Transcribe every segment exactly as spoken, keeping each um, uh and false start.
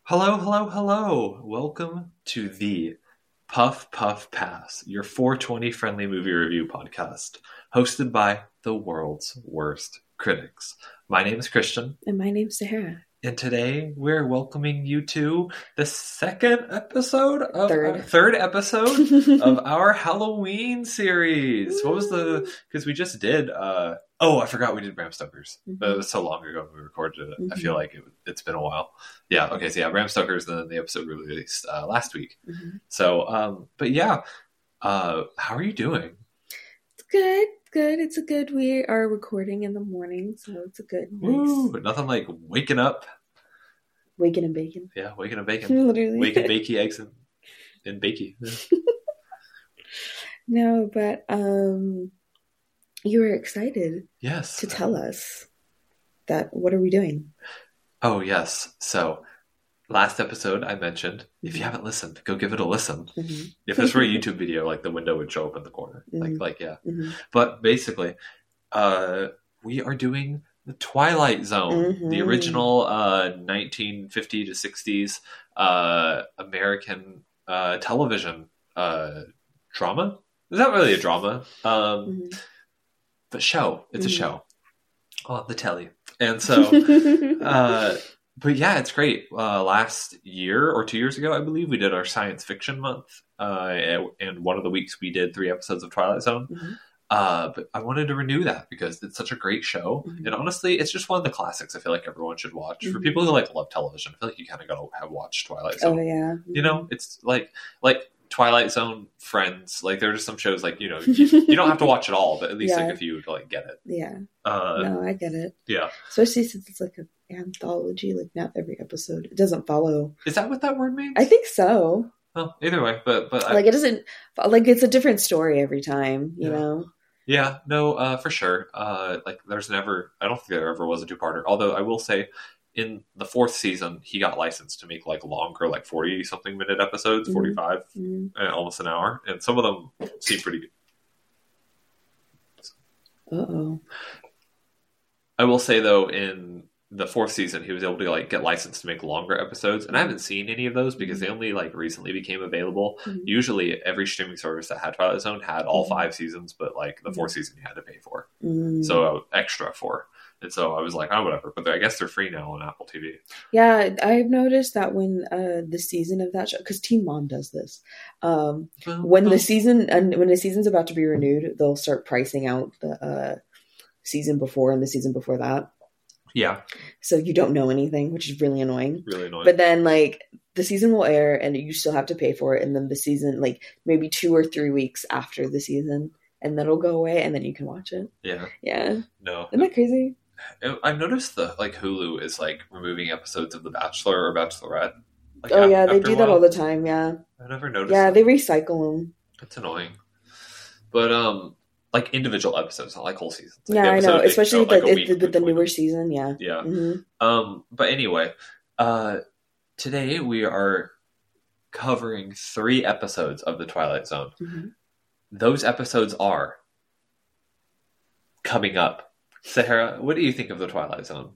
Hello, hello, hello. Welcome to the Puff Puff Pass, your four twenty friendly movie review podcast, hosted by the world's worst critics. My name is Christian. And my name's Sahara. And today we're welcoming you to the second episode of Third. uh, third episode of our Halloween series. What was the? Because we just did. Uh, oh, I forgot we did Bram Stoker's, mm-hmm. but it was so long ago when we recorded it. Mm-hmm. I feel like it, it's been a while. Yeah. Okay. So yeah, Bram Stoker's. And then the episode we released uh, last week. Mm-hmm. So, um, but yeah, uh, how are you doing? It's good. Good. It's a good. We are recording in the morning, so it's a good. Nice. Woo, nothing like waking up, waking and bacon. Yeah, waking and bacon. Literally, waking bakey eggs and and bakey. Yeah. No, but um, you were excited. Yes. To tell us that. What are we doing? Oh yes. So last episode I mentioned, mm-hmm. if you haven't listened, go give it a listen. Mm-hmm. If this were a YouTube video, like the window would show up in the corner. Mm-hmm. Like, like yeah. Mm-hmm. But basically, uh, we are doing the Twilight Zone, mm-hmm. the original uh, nineteen fifty to sixties uh, American uh, television uh, drama. Is that really a drama? Um, mm-hmm. But show. It's mm-hmm. a show on the telly. And so... uh, But yeah, it's great. Uh, last year or two years ago, I believe, we did our science fiction month. Uh, and one of the weeks we did three episodes of Twilight Zone. Mm-hmm. Uh, but I wanted to renew that because it's such a great show. Mm-hmm. And honestly, it's just one of the classics I feel like everyone should watch. Mm-hmm. For people who like love television, I feel like you kind of got to have watched Twilight Zone. Oh, yeah. Mm-hmm. You know, it's like like Twilight Zone, Friends. Like there are just some shows like, you know, you, you don't have to watch it all, but at least yeah. like if you would like get it. Yeah. Uh, no, I get it. Yeah. Especially since it's like an anthology, like not every episode. It doesn't follow. Is that what that word means? I think so. Well, either way, but but like I, it doesn't like it's a different story every time, you yeah. know. Yeah, no, uh, for sure. Uh, like there's never, I don't think there ever was a two-parter. Although I will say, in the fourth season, he got licensed to make like longer, like forty something minute episodes, mm-hmm. forty-five, mm-hmm. uh, almost an hour, and some of them seem pretty good. Uh oh. I will say though, in the fourth season, he was able to like get licensed to make longer episodes, and I haven't seen any of those because they only like recently became available. Mm-hmm. Usually, every streaming service that had Twilight Zone had all mm-hmm. five seasons, but like the fourth mm-hmm. season you had to pay for, mm-hmm. so uh, extra for. And so I was like, oh, whatever. But I guess they're free now on Apple T V. Yeah, I've noticed that when uh, the season of that show, because Teen Mom does this, um, well, when well, the season and when the season's about to be renewed, they'll start pricing out the uh, season before and the season before that. Yeah. So you don't know anything, which is really annoying. Really annoying. But then, like, the season will air, and you still have to pay for it. And then the season, like, maybe two or three weeks after the season, and then it'll go away, and then you can watch it. Yeah. Yeah. No. Isn't that crazy? I've noticed that like Hulu is like removing episodes of The Bachelor or Bachelorette. Like, oh yeah, they do that all the time. Yeah, I've never noticed. Yeah, that. They recycle them. It's annoying, but um, like individual episodes, not like whole seasons. Like yeah, I know, especially like the, the, the, the newer season. Yeah, yeah. Mm-hmm. Um, but anyway, uh, today we are covering three episodes of The Twilight Zone. Mm-hmm. Those episodes are coming up. Sahara, what do you think of The Twilight Zone?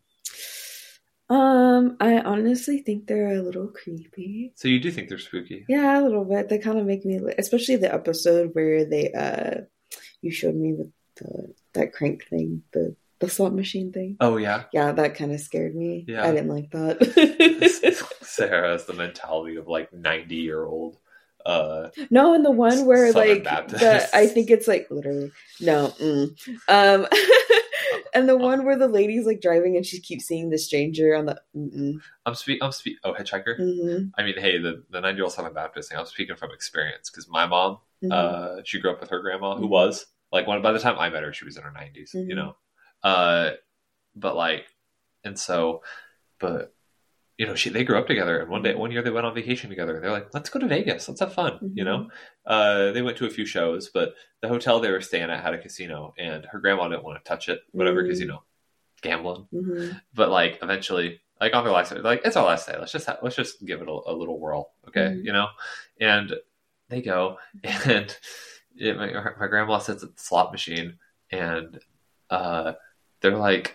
Um, I honestly think they're a little creepy. So you do think they're spooky? Yeah, a little bit. They kind of make me, especially the episode where they, uh, you showed me with the, that crank thing, the the slot machine thing. Oh yeah, yeah, that kind of scared me. Yeah, I didn't like that. Sarah has the mentality of like ninety year old. Uh, no, and the one where Southern like the, I think it's like literally no. Mm. Um. And the one where the lady's like driving and she keeps seeing the stranger on the. Mm-mm. I'm speak. I'm speak. Oh, Hitchhiker. Mm-hmm. I mean, hey, the the ninety year old Southern Baptist thing. I'm speaking from experience because my mom, mm-hmm. uh, she grew up with her grandma, who mm-hmm. was like one. By the time I met her, she was in her nineties. Mm-hmm. You know, uh, but like, and so, but you know, she they grew up together, and one day, one year, they went on vacation together. They're like, let's go to Vegas. Let's have fun. Mm-hmm. You know, uh, they went to a few shows, but the hotel they were staying at had a casino, and her grandma didn't want to touch it, whatever, because mm-hmm. you know, gambling. Mm-hmm. But like, eventually, like on their last day, like it's our last day. Let's just ha- let's just give it a, a little whirl, okay? Mm-hmm. You know, and they go, and it, my, my grandma sits at the slot machine, and uh, they're like.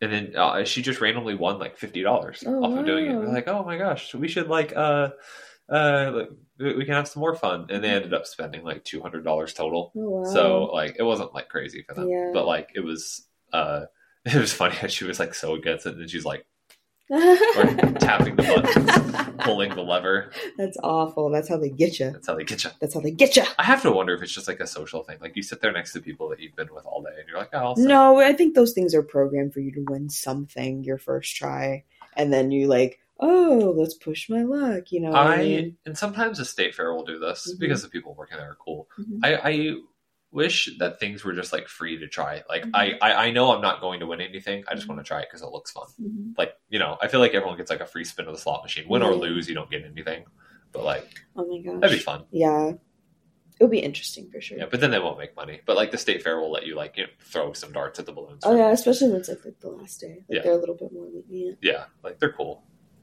And then uh, she just randomly won like fifty dollars oh, off wow. of doing it. They're like, oh my gosh, we should like, uh, uh, we can have some more fun. And they ended up spending like two hundred dollars total. Oh, wow. So like, it wasn't like crazy for them, yeah. but like, it was, uh, it was funny how she was like so against it. And she's like, or tapping the buttons, pulling the lever. That's awful. That's how they get you. That's how they get you. That's how they get you. I have to wonder if it's just like a social thing. Like you sit there next to people that you've been with all day, and you're like, "Oh." I'll no, I think those things are programmed for you to win something your first try, and then you like, oh, let's push my luck. You know, I, I mean? and sometimes the state fair will do this mm-hmm. because the people working there are cool. Mm-hmm. I, I wish that things were just like free to try. Like mm-hmm. I, I, I know I'm not going to win anything. I just want to try it because it looks fun. Mm-hmm. Like, you know, I feel like everyone gets like a free spin of the slot machine. Win yeah. or lose, you don't get anything. But like, oh my gosh, that'd be fun. Yeah, it'll be interesting for sure. Yeah, but then they won't make money. But like the state fair will let you like you know, throw some darts at the balloons. Oh yeah, especially when it's like, like the last day. Like yeah. they're a little bit more lenient. Yeah, like they're cool.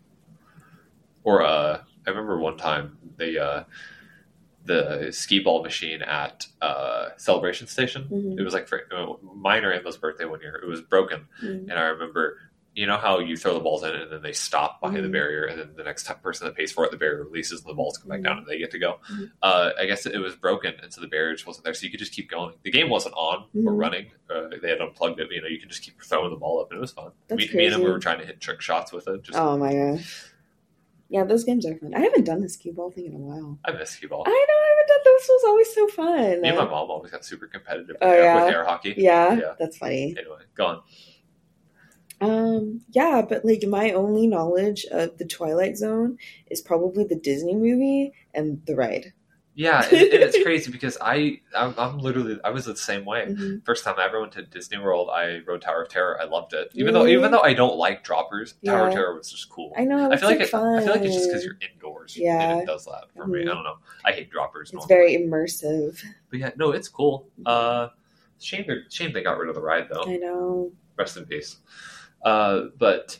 Or uh, I remember one time they. Uh, the skee ball machine at uh, Celebration Station. Mm-hmm. It was like for uh, mine or Emma's birthday one year. It was broken. Mm-hmm. And I remember, you know how you throw the balls in and then they stop behind mm-hmm. the barrier and then the next t- person that pays for it, the barrier releases and the balls come back mm-hmm. down and they get to go. Mm-hmm. Uh, I guess it was broken and so the barrier just wasn't there. So you could just keep going. The game wasn't on mm-hmm. or running. Uh, they had unplugged it. You know, you could just keep throwing the ball up and it was fun. That's Me, crazy. me and him, we were trying to hit trick shots with it. Just, oh my gosh. Yeah, those games are fun. I haven't done the skee ball thing in a while. I miss skee ball. I know, I haven't done those. Was always so fun. Me and my mom always got super competitive oh, with, air, yeah? with air hockey. Yeah, yeah, that's funny. Anyway, go on. Um, yeah, but like my only knowledge of the Twilight Zone is probably the Disney movie and the ride. Yeah, and, and it's crazy because I, I'm, I'm literally, I was the same way. Mm-hmm. First time I ever went to Disney World, I rode Tower of Terror. I loved it, even really? though, even though I don't like droppers. Yeah. Tower of Terror was just cool. I know. I feel like, like it, fun. I feel like it's just because you're indoors. Yeah, and it does that for mm-hmm. me. I don't know. I hate droppers. It's normally. very immersive. But yeah, no, it's cool. Uh, shame, shame they got rid of the ride though. I know. Rest in peace. Uh, but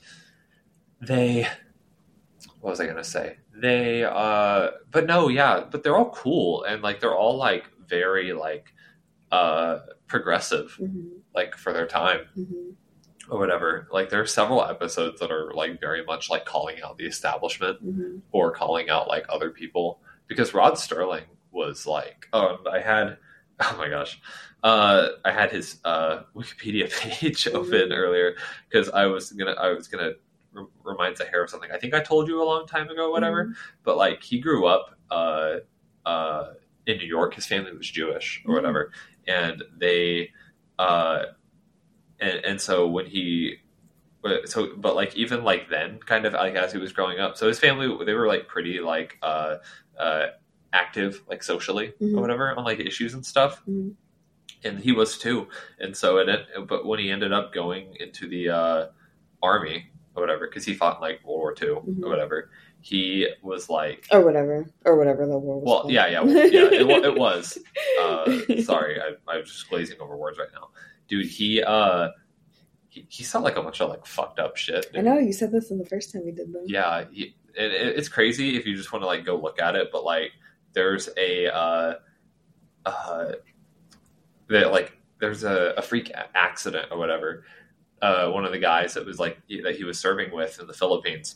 they, what was I gonna say? They, uh, but no, yeah, but they're all cool and like they're all like very like uh progressive, mm-hmm. like for their time mm-hmm. or whatever. Like there are several episodes that are like very much like calling out the establishment mm-hmm. or calling out like other people because Rod Sterling was like, oh, I had, oh my gosh. Uh, I had his uh, Wikipedia page mm-hmm. open earlier because I was gonna, I was gonna re- remind Zahara of something. I think I told you a long time ago, whatever. Mm-hmm. But like, he grew up uh, uh, in New York. His family was Jewish or mm-hmm. whatever, and they, uh, and and so when he, so but like even like then, kind of like as he was growing up, so his family they were like pretty like uh, uh, active like socially mm-hmm. or whatever on like issues and stuff. Mm-hmm. And he was too, and so it. But when he ended up going into the uh, army or whatever, because he fought in like World War Two mm-hmm. or whatever, he was like, or whatever, or whatever the war was. Well, called. yeah, yeah, well, yeah. It, it was. Uh, sorry, I, I was just glazing over words right now, dude. He uh, he, he saw like a bunch of like fucked up shit. Dude. I know you said this in the first time we did them. Yeah, he, it, it, it's crazy if you just want to like go look at it, but like there's a. Uh, uh, That like there's a, a freak accident or whatever. Uh, one of the guys that was like that he was serving with in the Philippines,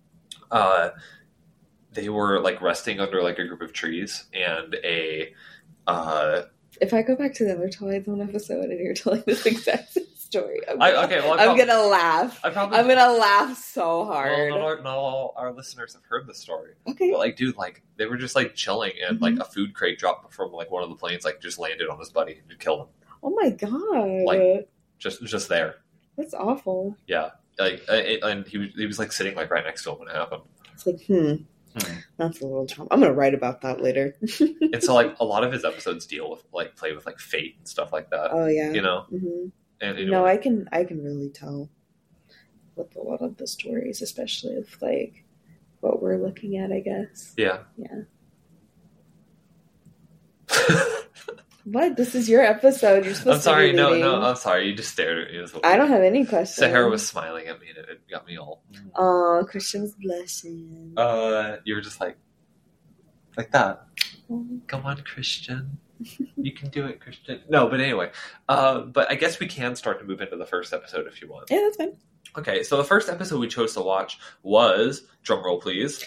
uh, they were like resting under like a group of trees and a. Uh, if I go back to the other Twilight Zone episode and you're telling this exact story, I'm gonna, I, okay, well, I'm probably, gonna laugh. I probably, I'm gonna laugh so hard. Well, not, all, not all our listeners have heard the story. Okay, but like, dude, like they were just like chilling and mm-hmm. like a food crate dropped from like one of the planes, like just landed on his buddy and killed him. Oh my god! Like just just there. That's awful. Yeah, like it, and he was he was like sitting like right next to him when it happened. It's like hmm. Hmm. That's a little trauma. I'm gonna write about that later. And so, like, a lot of his episodes deal with, like, play with, like, fate and stuff like that. Oh yeah, you know. Mm-hmm. And you no, know, I can, I can really tell with a lot of the stories, especially of like what we're looking at. I guess. Yeah. Yeah. What? This is your episode. You're supposed I'm sorry. to be No, leading. no. I'm sorry. You just stared at me. As well. I don't have any questions. Sahara was smiling at me, and it, it got me all. Oh, Christian's blushing. Uh, you were just like, like that. Oh. Come on, Christian. You can do it, Christian. No, but anyway. Uh, but I guess we can start to move into the first episode if you want. Yeah, that's fine. Okay, so the first episode we chose to watch was, drumroll please,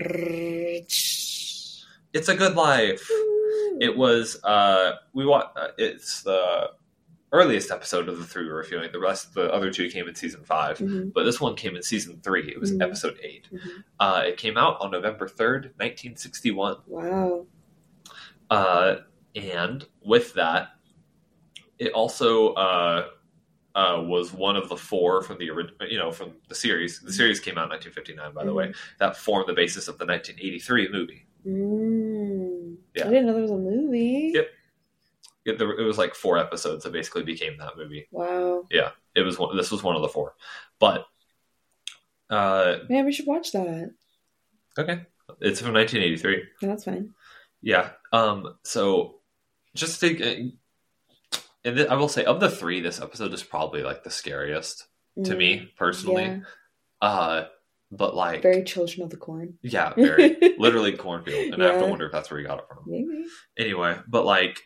It's a Good Life. It was, uh, we want, uh, it's the earliest episode of the three we're reviewing. The rest of the other two came in season five, mm-hmm. but this one came in season three. It was mm-hmm. episode eight. Mm-hmm. Uh, it came out on November third, nineteen sixty-one. Wow. Uh, and with that, it also, uh, Uh, was one of the four from the you know from the series. The series came out in nineteen fifty-nine, by the mm-hmm. way. That formed the basis of the nineteen eighty-three movie. Mm. Yeah. I didn't know there was a movie. Yep. It, there, it was like four episodes that basically became that movie. Wow. Yeah, it was. One, this was one of the four, but uh, man, we should watch that. Okay, it's from nineteen eighty-three. Yeah, that's fine. Yeah. Um. So, just to. Uh, And th- I will say, of the three, this episode is probably like the scariest mm, to me personally. Yeah. Uh, but like very Children of the Corn. Yeah, very literally cornfield, and yeah. I have to wonder if that's where you got it from. Maybe. Anyway, but like,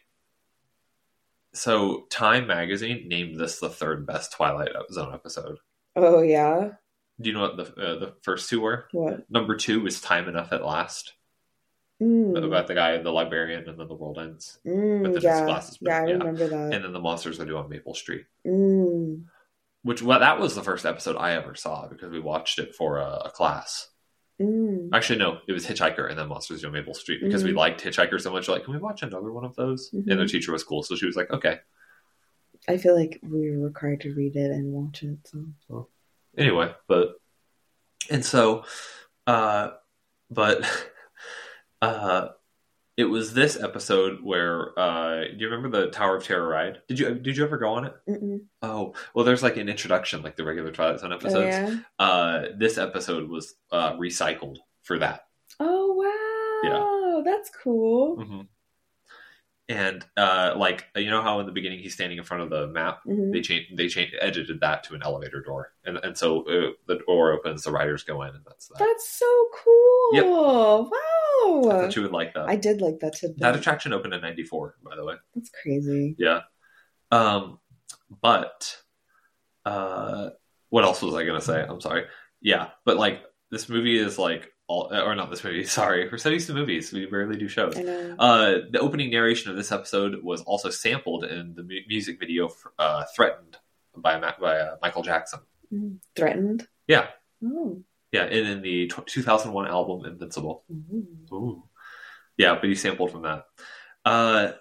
so Time Magazine named this the third best Twilight Zone episode. Oh yeah. Do you know what the uh, the first two were? What? Number two was Time Enough at Last. Mm. About the guy, the librarian, and then the world ends. Mm, but then yeah, his glasses yeah, I remember yeah. that. And then the monsters are due on Maple Street. Mm. Which, well, that was the first episode I ever saw because we watched it for a, a class. Mm. Actually, no, it was Hitchhiker and then Monsters Due on Maple Street because mm. we liked Hitchhiker so much. We're like, can we watch another one of those? Mm-hmm. And the teacher was cool, so she was like, okay. I feel like we were required to read it and watch it. So well, anyway, but and so, uh, but uh. It was this episode where, uh, do you remember the Tower of Terror ride? Did you did you ever go on it? Mm-mm. Oh, well, there's like an introduction, like the regular Twilight Zone episodes. Oh, yeah? Uh, this episode was uh, recycled for that. Oh, wow. Yeah. That's cool. Mm-hmm. And uh, like, you know how in the beginning he's standing in front of the map? Mm-hmm. They changed, they changed, edited that to an elevator door. And and so uh, the door opens, the riders go in, and that's that. That's so cool. Yep. Wow. I thought you would like that. I did like that too. That attraction opened in ninety-four, by the way. That's crazy. Yeah. Um, but uh, what else was I going to say? I'm sorry. Yeah, but like this movie is like all, or not this movie. Sorry, we're so used to movies. We rarely do shows. I know. Uh, the opening narration of this episode was also sampled in the mu- music video for, uh, "Threatened" by by uh, Michael Jackson. Mm, Threatened. Yeah. Oh. Yeah, and in the t- two thousand one album Invincible. Mm-hmm. Ooh. Yeah, but he sampled from that. Uh,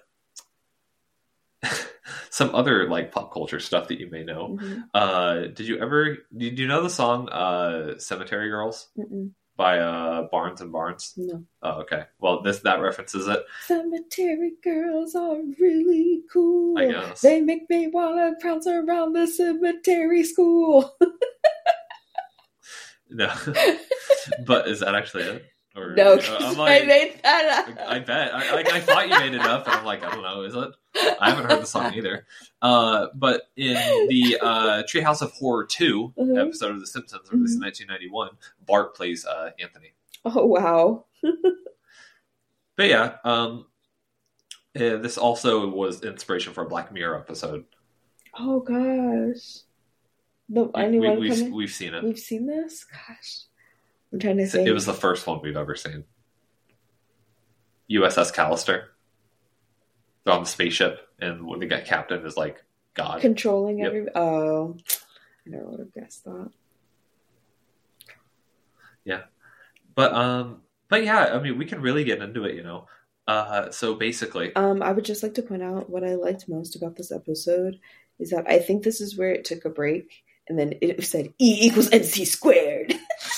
some other like pop culture stuff that you may know. Mm-hmm. Uh, did you ever? Did you know the song uh, "Cemetery Girls" Mm-mm. by uh, Barnes and Barnes? No. Oh, okay. Well, this that references it. Cemetery girls are really cool. I guess they make me wanna prance around the cemetery school. No, but is that actually it? Or, no, uh, I'm like, I made that up. I bet. I, like, I thought you made it up, and I'm like, I don't know. Is it? I haven't heard the song either. Uh, but in the uh, Treehouse of Horror two mm-hmm. episode of The Simpsons, released mm-hmm. in nineteen ninety-one, Bart plays uh, Anthony. Oh, wow. But yeah, um, uh, this also was inspiration for a Black Mirror episode. Oh, gosh. The we, anyone we, we've, coming? we've seen it. We've seen this? Gosh. I'm trying to think. It was the first one we've ever seen. U S S Callister. They're on the spaceship, and when the guy captain is like God. Controlling yep. every... Oh. I never would have guessed that. Yeah. But, um... But yeah, I mean, we can really get into it, you know. Uh, so basically... Um, I would just like to point out what I liked most about this episode is that I think this is where it took a break, and then it said E equals M C squared.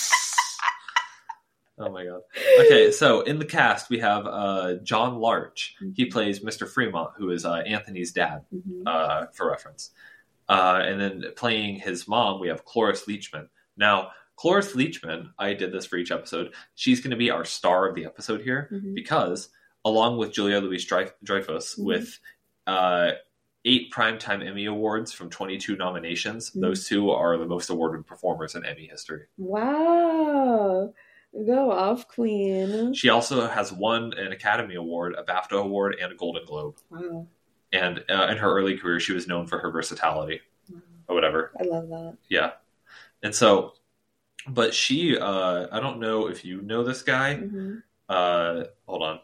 Oh my god. Okay, so in the cast, we have uh, John Larch. Mm-hmm. He plays Mister Fremont, who is uh, Anthony's dad, mm-hmm. uh, for reference. Uh, and then playing his mom, we have Cloris Leachman. Now, Cloris Leachman, I did this for each episode. She's going to be our star of the episode here mm-hmm. because, along with Julia Louis-Dreyfus, mm-hmm. with uh, eight Primetime Emmy Awards from twenty-two nominations, mm-hmm. those two are the most awarded performers in Emmy history. Wow. Go off, Queen. She also has won an Academy Award, a BAFTA Award, and a Golden Globe. Wow. And uh, in her early career, she was known for her versatility. Wow. Or whatever. I love that. Yeah. And so, but she, uh, I don't know if you know this guy. Mm-hmm. Uh, hold on.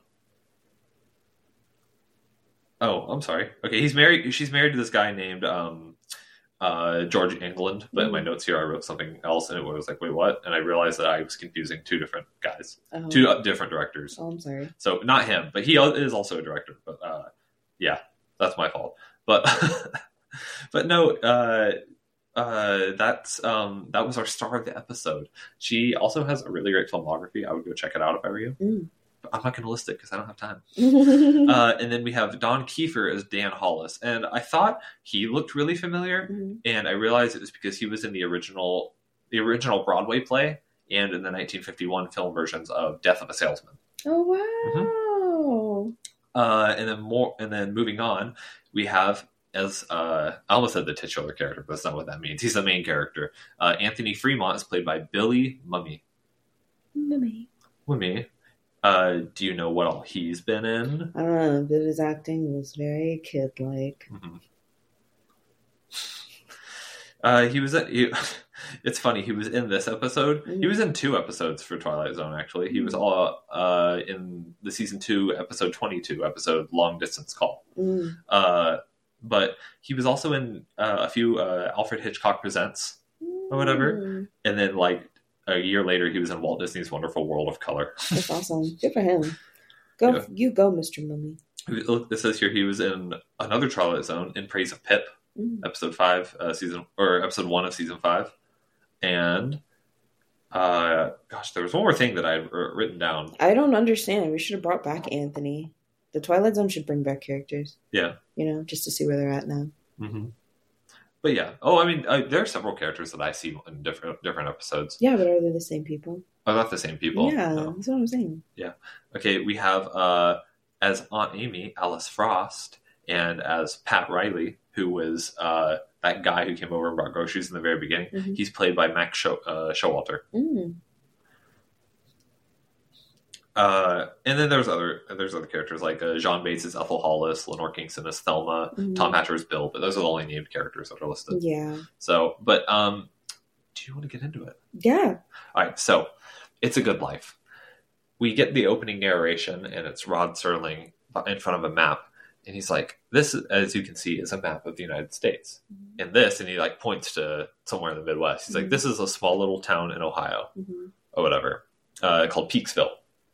Oh, I'm sorry. Okay, he's married. She's married to this guy named um, uh, George England. But mm. in my notes here, I wrote something else, and it was like, wait, what? And I realized that I was confusing two different guys, oh. two uh, different directors. Oh, I'm sorry. So not him, but he is also a director. But uh, yeah, that's my fault. But but no, uh, uh, that's um, that was our star of the episode. She also has a really great filmography. I would go check it out if I were you. Mm. But I'm not going to list it because I don't have time. uh, and then we have Don Kiefer as Dan Hollis, and I thought he looked really familiar, mm-hmm. and I realized it was because he was in the original the original Broadway play and in the nineteen fifty-one film versions of Death of a Salesman. Oh wow! Mm-hmm. Uh, and then more, and then moving on, we have as uh, I almost said the titular character, but that's not what that means. He's the main character. Uh, Anthony Fremont is played by Billy Mumy. Mumy. Mumy. Uh, do you know what all he's been in? I don't know, but his acting was very kid-like. Mm-hmm. Uh, he was at, he, it's funny, he was in this episode. Mm-hmm. He was in two episodes for Twilight Zone, actually. He was all uh, in the season two, episode twenty-two, episode Long Distance Call. Mm-hmm. Uh, but he was also in uh, a few uh, Alfred Hitchcock Presents or whatever. Mm-hmm. And then, like, a year later, he was in Walt Disney's Wonderful World of Color. That's awesome. Good for him. Go, yeah. You go, Mister Mumy. Look, this says here he was in another Twilight Zone, In Praise of Pip, mm. episode five, uh, season or episode one of season five, and uh, gosh, there was one more thing that I had r- written down. I don't understand. We should have brought back Anthony. The Twilight Zone should bring back characters. Yeah, you know, just to see where they're at now. Mm-hmm. But yeah, oh, I mean, uh, there are several characters that I see in different different episodes. Yeah, but are they the same people? Oh, not the same people. Yeah, no. That's what I'm saying. Yeah. Okay, we have uh, as Aunt Amy, Alice Frost, and as Pat Riley, who was uh, that guy who came over and brought groceries in the very beginning. Mm-hmm. He's played by Max Show, uh, Showalter. Mm. Uh, and then there's other there's other characters like uh, John Bates as Ethel Hollis, Lenore Kingston as Thelma, mm-hmm. Tom Hatcher as Bill, but those are the only named characters that are listed. Yeah. So, but um, do you want to get into it? Yeah. All right. So, It's a Good Life. We get the opening narration, and it's Rod Serling in front of a map, and he's like, "This, as you can see, is a map of the United States." Mm-hmm. And this, and he like points to somewhere in the Midwest. He's mm-hmm. like, "This is a small little town in Ohio, mm-hmm. or whatever, uh, called Peaksville."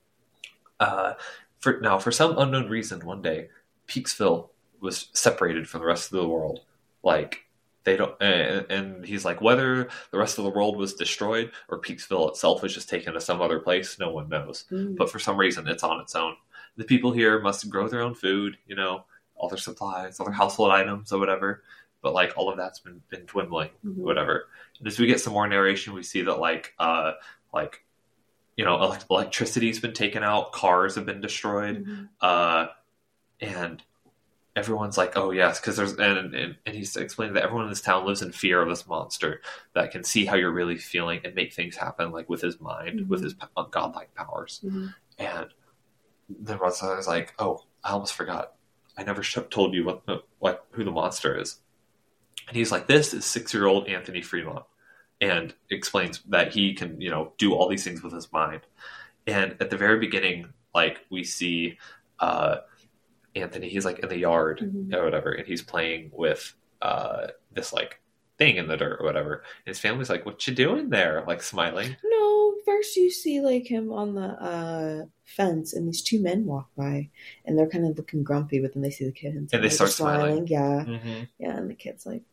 Uh, for now, for some unknown reason, one day, Peaksville was separated from the rest of the world. Like, they don't, and, and he's like, whether the rest of the world was destroyed or Peaksville itself was just taken to some other place, no one knows. Mm. But for some reason, it's on its own. The people here must grow their own food, you know, all their supplies, all their household items, or whatever. But like, all of that's been been dwindling, mm-hmm. whatever. And as we get some more narration, we see that like, uh, like. You know, elect- electricity's been taken out, cars have been destroyed, mm-hmm. uh, and everyone's like, "Oh yes," because there's and, and and he's explaining that everyone in this town lives in fear of this monster that can see how you're really feeling and make things happen, like with his mind, mm-hmm. with his godlike powers. Mm-hmm. And then Rod is like, "Oh, I almost forgot. I never sh- told you what the, what who the monster is." And he's like, "This is six-year-old Anthony Fremont." And explains that he can, you know, do all these things with his mind. And at the very beginning, like, we see uh, Anthony, he's, like, in the yard mm-hmm. or whatever, and he's playing with uh, this, like, thing in the dirt or whatever. And his family's like, "What you doing there?" Like, smiling. No, first you see, like, him on the uh, fence, and these two men walk by, and they're kind of looking grumpy, but then they see the kid, and, and they start smiling. smiling. Yeah. Mm-hmm. Yeah, and the kid's like,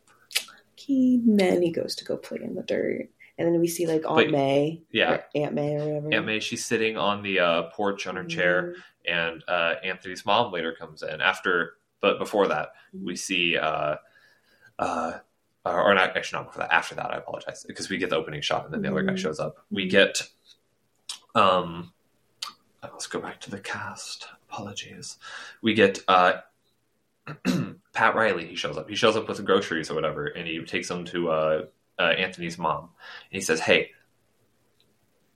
and then he goes to go play in the dirt, and then we see like Aunt but, May, yeah, Aunt May or whatever. Aunt May, she's sitting on the uh, porch on her mm-hmm. chair, and uh, Anthony's mom later comes in after, but before that, mm-hmm. we see, uh, uh, or not actually not before that, after that, I apologize, because we get the opening shot, and then the mm-hmm. other guy shows up. We get, um, let's go back to the cast. Apologies. We get. Uh, Pat Riley, he shows up. He shows up with the groceries or whatever, and he takes them to uh, uh, Anthony's mom. And he says, "Hey,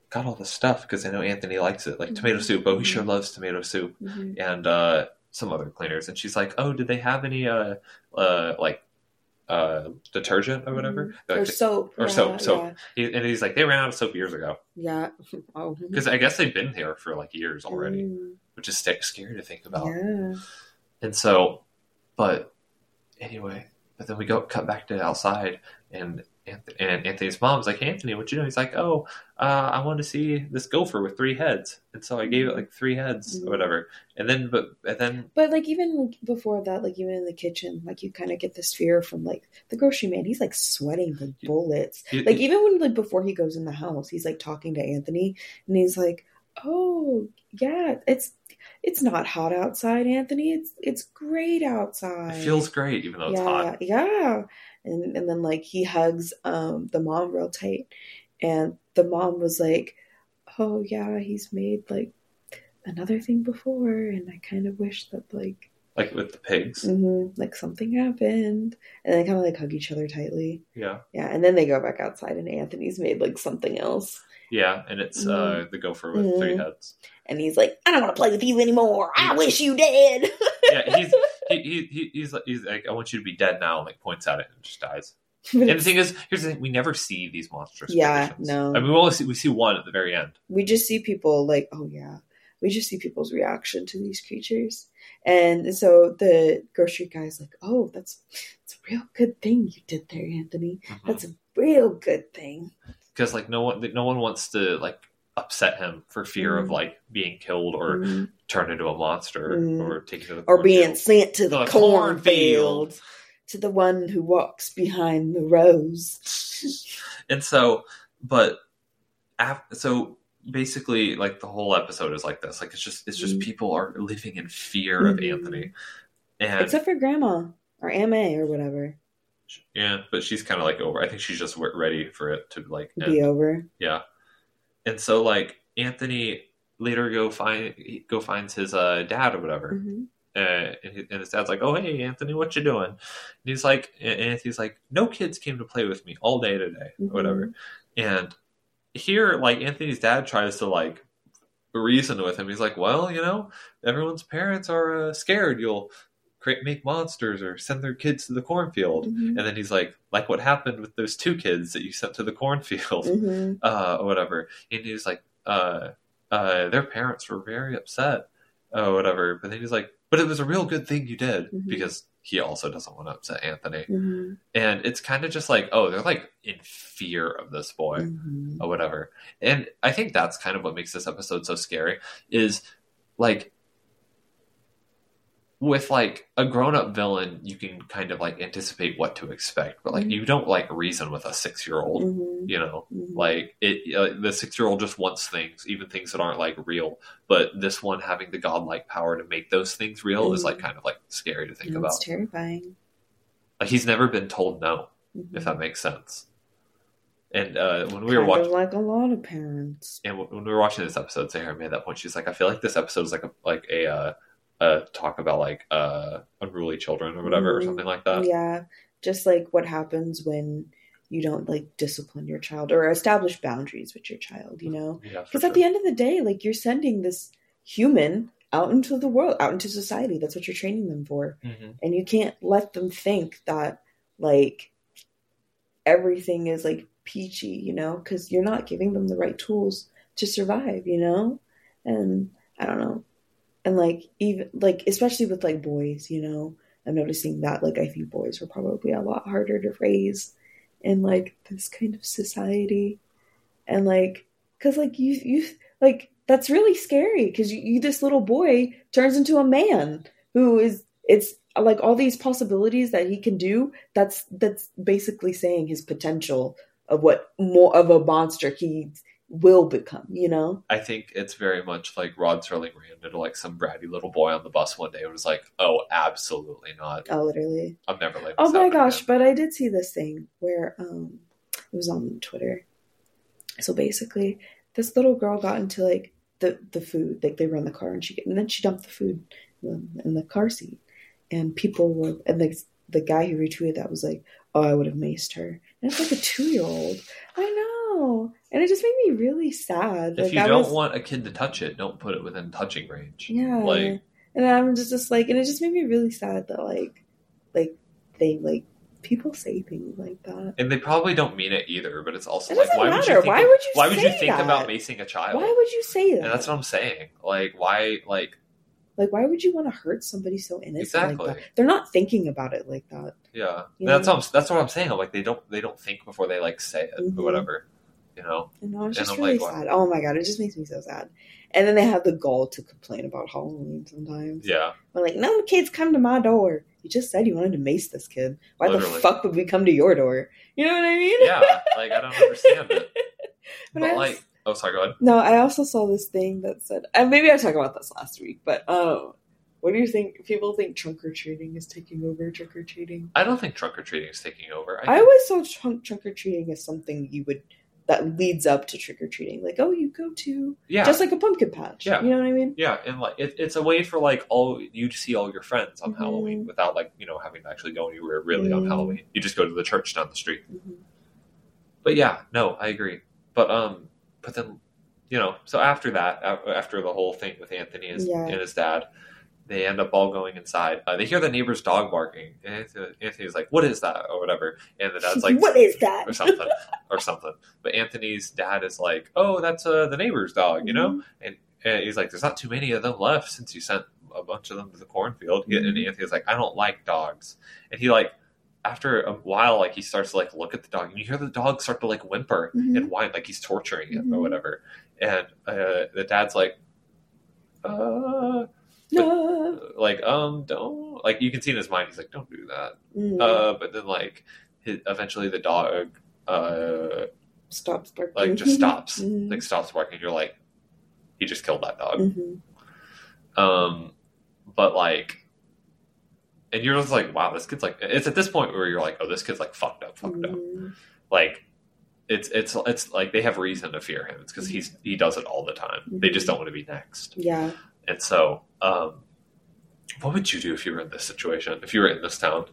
got all the stuff because I know Anthony likes it, like mm-hmm. tomato soup. Oh, he sure loves tomato soup, mm-hmm. and uh, some other cleaners. And she's like, "Oh, did they have any uh, uh, like uh, detergent or whatever, mm-hmm. or like, soap, or yeah, soap, soap?" Yeah. He, and he's like, "They ran out of soap years ago." Yeah, oh, because I guess they've been here for like years already, mm. which is scary to think about. Yeah. And so, but anyway, but then we go cut back to outside, and and Anthony's mom's like, "Anthony, what you doing?" He's like, "Oh, uh, I want to see this gopher with three heads," and so I gave it like three heads mm-hmm. or whatever. And then, but and then, but like even like before that, like even in the kitchen, like you kind of get this fear from like the grocery man. He's like sweating like bullets. It, like even when like before he goes in the house, he's like talking to Anthony, and he's like, "Oh yeah, it's." It's not hot outside, Anthony. It's it's great outside. It feels great, even though yeah, it's hot. Yeah, and and then like he hugs um, the mom real tight, and the mom was like, "Oh yeah, he's made like another thing before, and I kind of wish that like like with the pigs, mm-hmm, like something happened." And they kind of like hug each other tightly. Yeah, yeah, and then they go back outside, and Anthony's made like something else. Yeah, and it's mm-hmm. uh, the gopher with mm-hmm. three heads. And he's like, "I don't want to play with you anymore. I wish you dead." yeah, he's he, he he's he's like, "I want you to be dead now," and like points at it and just dies. And the thing is, here's the thing: we never see these monstrous yeah, creations. no. I mean, we only see we see one at the very end. We just see people like, oh yeah, we just see people's reaction to these creatures, and so the grocery guy's like, "Oh, that's it's a real good thing you did there, Anthony. Mm-hmm. That's a real good thing." Because like no one no one wants to like upset him for fear mm. of like being killed or mm. turned into a monster mm. or taken to the or being field. Sent to the, the cornfield corn to the one who walks behind the rows. And so, but after, so basically, like the whole episode is like this. Like it's just it's just mm. people are living in fear mm-hmm. of Anthony, and except for Grandma or Aunt May or whatever. Yeah, but she's kind of like over. I think she's just ready for it to like end. Be over. Yeah. And so, like Anthony later go find go finds his uh, dad or whatever, mm-hmm. uh, and, he, and his dad's like, "Oh hey, Anthony, what you doing?" And he's like, and Anthony's like, "No kids came to play with me all day today, mm-hmm. or whatever." And here, like Anthony's dad tries to like reason with him. He's like, "Well, you know, everyone's parents are uh, scared you'll create make monsters or send their kids to the cornfield," mm-hmm. and then he's like, "Like what happened with those two kids that you sent to the cornfield, mm-hmm. uh, or whatever." And he was like, uh, uh, "Their parents were very upset, or whatever." But then he's like, "But it was a real good thing you did," mm-hmm. because he also doesn't want to upset Anthony. Mm-hmm. And it's kind of just like, oh, they're like in fear of this boy, mm-hmm. or whatever. And I think that's kind of what makes this episode so scary. Is like. With like a grown-up villain, you can kind of like anticipate what to expect, but like mm-hmm. you don't like reason with a six-year-old. Mm-hmm. You know, mm-hmm. like it. Uh, the six-year-old just wants things, even things that aren't like real. But this one having the godlike power to make those things real mm-hmm. is like kind of like scary to think and about. It's terrifying. Like he's never been told no, mm-hmm. if that makes sense. And uh, when we kind were watching, like a lot of parents, and when we were watching this episode, Sarah made that point. She's like, "I feel like this episode is like a like a." Uh, Uh, talk about like uh, unruly children or whatever, mm-hmm. or something like that. Yeah, just like what happens when you don't like discipline your child or establish boundaries with your child, you know? Because yeah, sure. at the end of the day, like you're sending this human out into the world, out into society. That's what you're training them for, mm-hmm. and you can't let them think that like everything is like peachy, you know? Because you're not giving them the right tools to survive, you know? And I don't know. And, like, even, like, especially with, like, boys, you know, I'm noticing that, like, I think boys are probably a lot harder to raise in, like, this kind of society. And, like, because, like, you, you, like, that's really scary because you, you, this little boy turns into a man who is, it's, like, all these possibilities that he can do. That's, that's basically saying his potential of what more of a monster he will become, you know? I think it's very much like Rod Serling ran into like some bratty little boy on the bus one day and was like, "Oh, absolutely not." Oh, literally. I'm never like, oh my gosh, again. But I did see this thing where um it was on Twitter. So basically, this little girl got into like the, the food, like they were in the car and she and then she dumped the food in, in the car seat. And people were, and the, the guy who retweeted that was like, "Oh, I would have maced her." And it's like a two-year-old. I know. And it just made me really sad. If like, you I don't was, want a kid to touch it, don't put it within touching range. Yeah. Like, and I'm just, just like, and it just made me really sad that like, like they like people say things like that, and they probably don't mean it either. But it's also it like, why matter. would you? Think why of, would you? Why would you say think that? about macing a child? Why would you say that? And that's what I'm saying. Like, why? Like, like why would you want to hurt somebody so innocent? Exactly. Like that? They're not thinking about it like that. Yeah, that's what I'm, that's what I'm saying. I'm like, they don't they don't think before they like say it mm-hmm. or whatever. You know, and I was just and really like, sad. Oh my god, it just makes me so sad. And then they have the gall to complain about Halloween sometimes. Yeah, we're like, no kids come to my door. You just said you wanted to mace this kid. Why Literally. the fuck would we come to your door? You know what I mean? Yeah, like I don't understand it. But, but like, oh, sorry, go ahead. No, I also saw this thing that said, and maybe I talked about this last week, but um, what do you think? People think trunk or treating is taking over trick or treating. I don't think trunk or treating is taking over. I, I always saw trunk trunk or treating as something you would. That leads up to trick or treating, like oh, you go to yeah, just like a pumpkin patch. Yeah, you know what I mean. Yeah, and like it, it's a way for like all you to see all your friends on mm-hmm. Halloween without like you know having to actually go anywhere really mm-hmm. on Halloween. You just go to the church down the street. Mm-hmm. But yeah, no, I agree. But um, but then you know, so after that, after the whole thing with Anthony and his, yeah. and his dad. They end up all going inside. Uh, they hear the neighbor's dog barking. And Anthony's like, "What is that?" or whatever. And the dad's like, "What is that?" or something, or something. But Anthony's dad is like, "Oh, that's uh, the neighbor's dog," you know. Mm-hmm. And, and he's like, "There's not too many of them left since you sent a bunch of them to the cornfield." Mm-hmm. And Anthony's like, "I don't like dogs." And he like, after a while, like he starts to like look at the dog, and you hear the dog start to like whimper mm-hmm. and whine, like he's torturing it mm-hmm. or whatever. And uh, the dad's like, "Uh." But, like um don't like you can see in his mind he's like don't do that mm. uh but then like his, eventually the dog uh stops barking like just stops mm-hmm. like stops barking. You're like he just killed that dog mm-hmm. um but like and you're just like wow this kid's like it's at this point where you're like oh this kid's like fucked up fucked mm-hmm. up like it's it's it's like they have reason to fear him. It's because he's he does it all the time. Mm-hmm. They just don't want to be next. Yeah. And so, um, what would you do if you were in this situation? If you were in this town?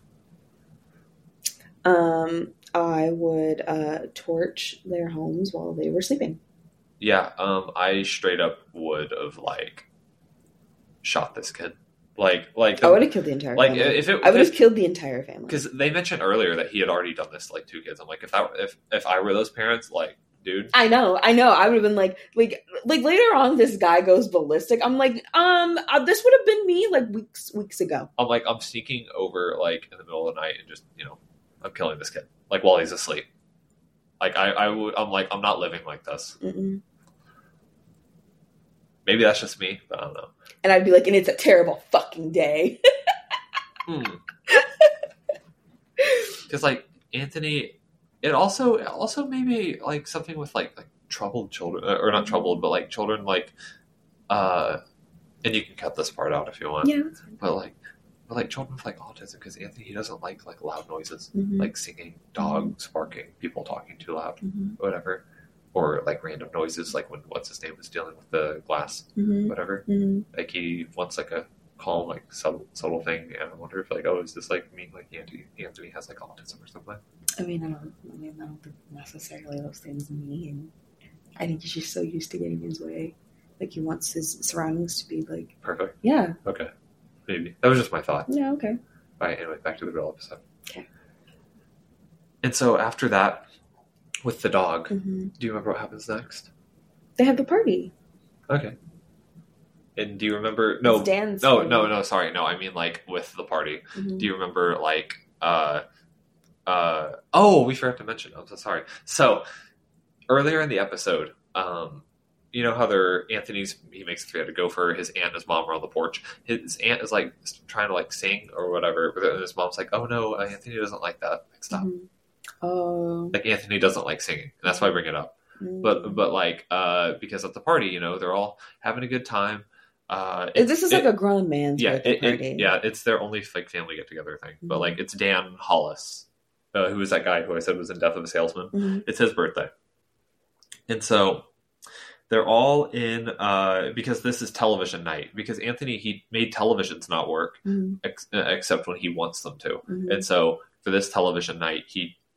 Um, I would uh, torch their homes while they were sleeping. Yeah, um, I straight up would have like shot this kid. Like, like I would have killed the entire like family. If it, I would have killed the entire family because they mentioned earlier that he had already done this to like two kids. I'm like, if that if if I were those parents, like. Dude. I know, I know. I would have been like, like, like later on, this guy goes ballistic. I'm like, um, uh, this would have been me like weeks, weeks ago. I'm like, I'm sneaking over like in the middle of the night and just, you know, I'm killing this kid like while he's asleep. Like I, I would, I'm like, I'm not living like this. Mm-mm. Maybe that's just me, but I don't know. And I'd be like, and it's a terrible fucking day. Because hmm. like Anthony. It also it also maybe like something with like like troubled children or not troubled but like children like uh and you can cut this part out if you want. Yeah, that's fine. But like but like children with like autism because Anthony he doesn't like like loud noises mm-hmm. like singing, dogs barking, people talking too loud, mm-hmm. whatever, or like random noises like when what's his name was dealing with the glass, mm-hmm. whatever. Mm-hmm. Like he wants like a calm like subtle subtle thing, and I wonder if like oh is this like mean like Anthony Anthony has like autism or something. I mean, I don't. I mean, I don't think necessarily those things mean. I think he's just so used to getting his way. Like he wants his surroundings to be like perfect. Yeah. Okay. Maybe that was just my thought. Yeah. Okay. All right. Anyway, back to the real episode. Okay. And so after that, with the dog, mm-hmm. do you remember what happens next? They have the party. Okay. And do you remember? No. It's Dan's no. party. No. No. Sorry. No. I mean like with the party. Mm-hmm. Do you remember like? uh Uh, oh, we forgot to mention. I'm so sorry. So earlier in the episode, um, you know how they're Anthony's. He makes it through to go for his aunt and his mom are on the porch. His aunt is like trying to like sing or whatever, but his mom's like, "Oh no, Anthony doesn't like that. Like stop." Mm-hmm. Oh, like Anthony doesn't like singing, and that's why I bring it up. Mm-hmm. But but like uh, because at the party, you know, they're all having a good time. Uh, it, this is it, like a grown man's yeah, birthday it, party. It, yeah, it's their only like family get together thing. Mm-hmm. But like it's Dan Hollis. Uh, who was that guy who I said was in Death of a Salesman? Mm-hmm. It's his birthday. And so they're all in, uh, because this is television night, because Anthony, he made televisions not work, mm-hmm. ex- except when he wants them to. Mm-hmm. And so for this television night, he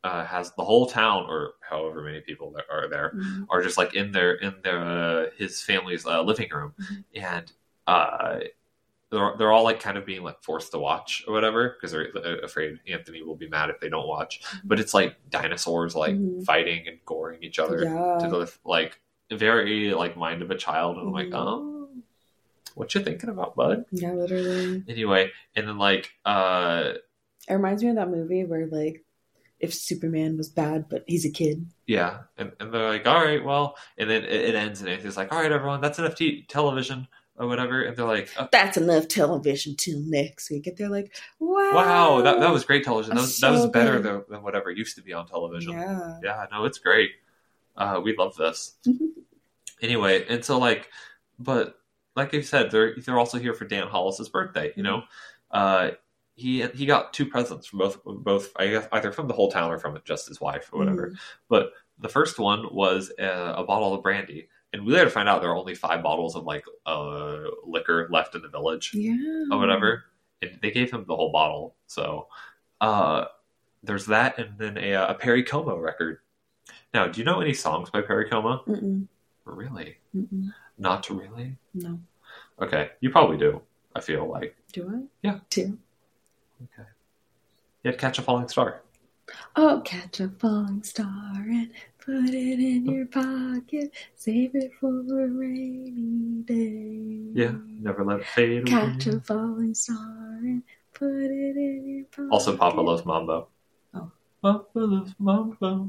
uh, has the whole town, or however many people that are there, mm-hmm. are just like in their in their uh, his family's uh, living room, mm-hmm. and uh, they're they're all like kind of being like forced to watch or whatever because they're afraid Anthony will be mad if they don't watch. Mm-hmm. But it's like dinosaurs like mm-hmm. fighting and goring each other yeah. to the like very like mind of a child, and I'm mm-hmm. like, oh, what you thinking about, bud? Yeah, literally. Anyway, and then like uh, it reminds me of that movie where like. If Superman was bad, but he's a kid. Yeah. And, and they're like, all right, well, and then it, it ends and Anthony's like, all right, everyone, that's enough t- television or whatever. And they're like, oh. That's enough television till next week. And they're like, wow. Wow, that, that was great television. That was, so that was better than, than whatever used to be on television. Yeah. Yeah, no, it's great. Uh, we love this. Anyway, and so like, but like I said, they're, they're also here for Dan Hollis's birthday, you know? Uh, He he got two presents from both both I guess either from the whole town or from just his wife or whatever. Mm. But the first one was a, a bottle of brandy, and we later find out there are only five bottles of like uh, liquor left in the village, yeah, or whatever. And they gave him the whole bottle. So uh, there's that, and then a, a Perry Como record. Now, do you know any songs by Perry Como? Mm-mm. Really? Mm-mm. Not really? No. Okay, you probably do. I feel like. Do I? Yeah. Two. Okay. You had Catch a Falling Star. Oh, catch a falling star and put it in your pocket. Save it for a rainy day. Yeah, never let it fade away. Catch a falling star and put it in your pocket. Also, Papa Loves Mambo. Oh. Papa Loves Mambo.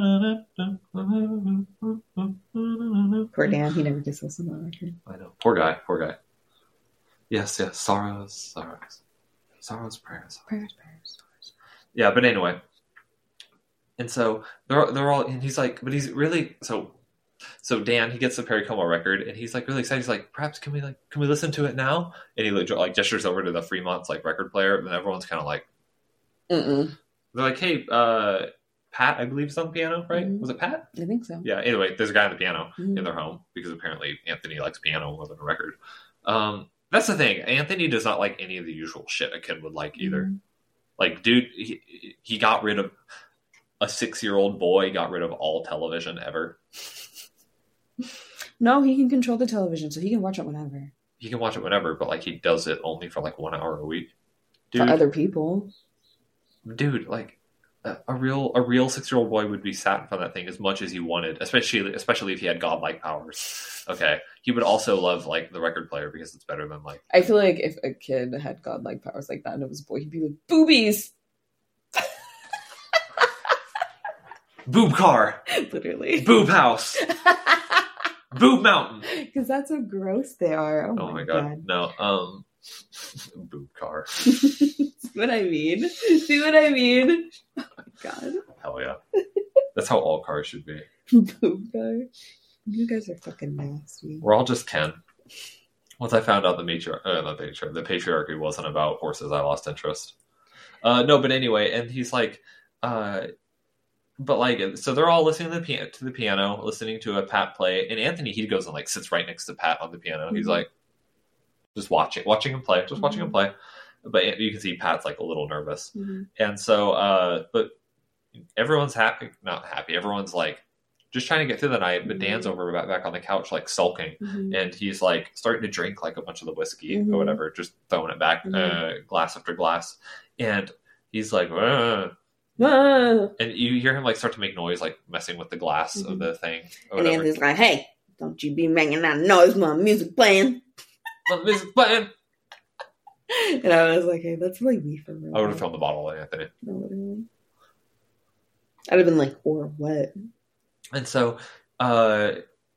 Poor Dan, he never gets to listen to that record. I know. Poor guy, poor guy. Yes, yes. Sorrows, sorrows. Sorrows, prayers, prayers, prayers, sorrows. Yeah, but anyway, and so they're they're all, and he's like, but he's really so. So Dan, he gets the Perry Como record, and he's like really excited. He's like, perhaps can we like can we listen to it now? And he like gestures over to the Fremont's like record player, and everyone's kind of like, Mm-mm. They're like, hey, uh, Pat, I believe is on the piano, right? Mm-hmm. Was it Pat? I think so. Yeah. Anyway, there's a guy on the piano mm-hmm. in their home because apparently Anthony likes piano more than a record. Um. That's the thing. Anthony does not like any of the usual shit a kid would like either. Mm-hmm. Like, dude, he, he got rid of a six-year-old boy, got rid of all television ever. No, he can control the television, so he can watch it whenever. He can watch it whenever, but, like, he does it only for, like, one hour a week. Dude, for other people. Dude, like, a, a real a real six-year-old boy would be sat in front of that thing as much as he wanted, especially especially if he had godlike powers. Okay. He would also love, like, the record player because it's better than, like... I feel like if a kid had godlike powers like that and it was a boy, he'd be like, boobies! Boob car! Literally. Boob house! Boob mountain! Because that's how gross they are. Oh, oh my, my god. god. No, um... boob car. See what I mean? See what I mean? Oh my god. Hell yeah. That's how all cars should be. Boob car. You guys are fucking nasty. We're all just Ken. Once I found out the matriarch, uh, not the matriarch, the patriarchy wasn't about horses, I lost interest. Uh, no, but anyway, and he's like, uh, but like, so they're all listening to the, piano, to the piano, listening to a Pat play, and Anthony, he goes and like sits right next to Pat on the piano. Mm-hmm. He's like, just watching, watching him play, just mm-hmm. watching him play. But you can see Pat's like a little nervous. Mm-hmm. And so, uh, but everyone's happy, not happy. Everyone's like just trying to get through the night. But Dan's mm-hmm. over back, back on the couch, like sulking. Mm-hmm. And he's like starting to drink like a bunch of the whiskey mm-hmm. or whatever, just throwing it back, mm-hmm. uh, glass after glass. And he's like, ah. Ah. And you hear him like start to make noise, like messing with the glass mm-hmm. of the thing. Or and whatever. Anthony's like, hey, don't you be making that noise while music playing. While music playing. And I was like, hey, that's like me for real. I would have thrown the bottle at Anthony. No, literally. I'd have been like, or what? And so, uh,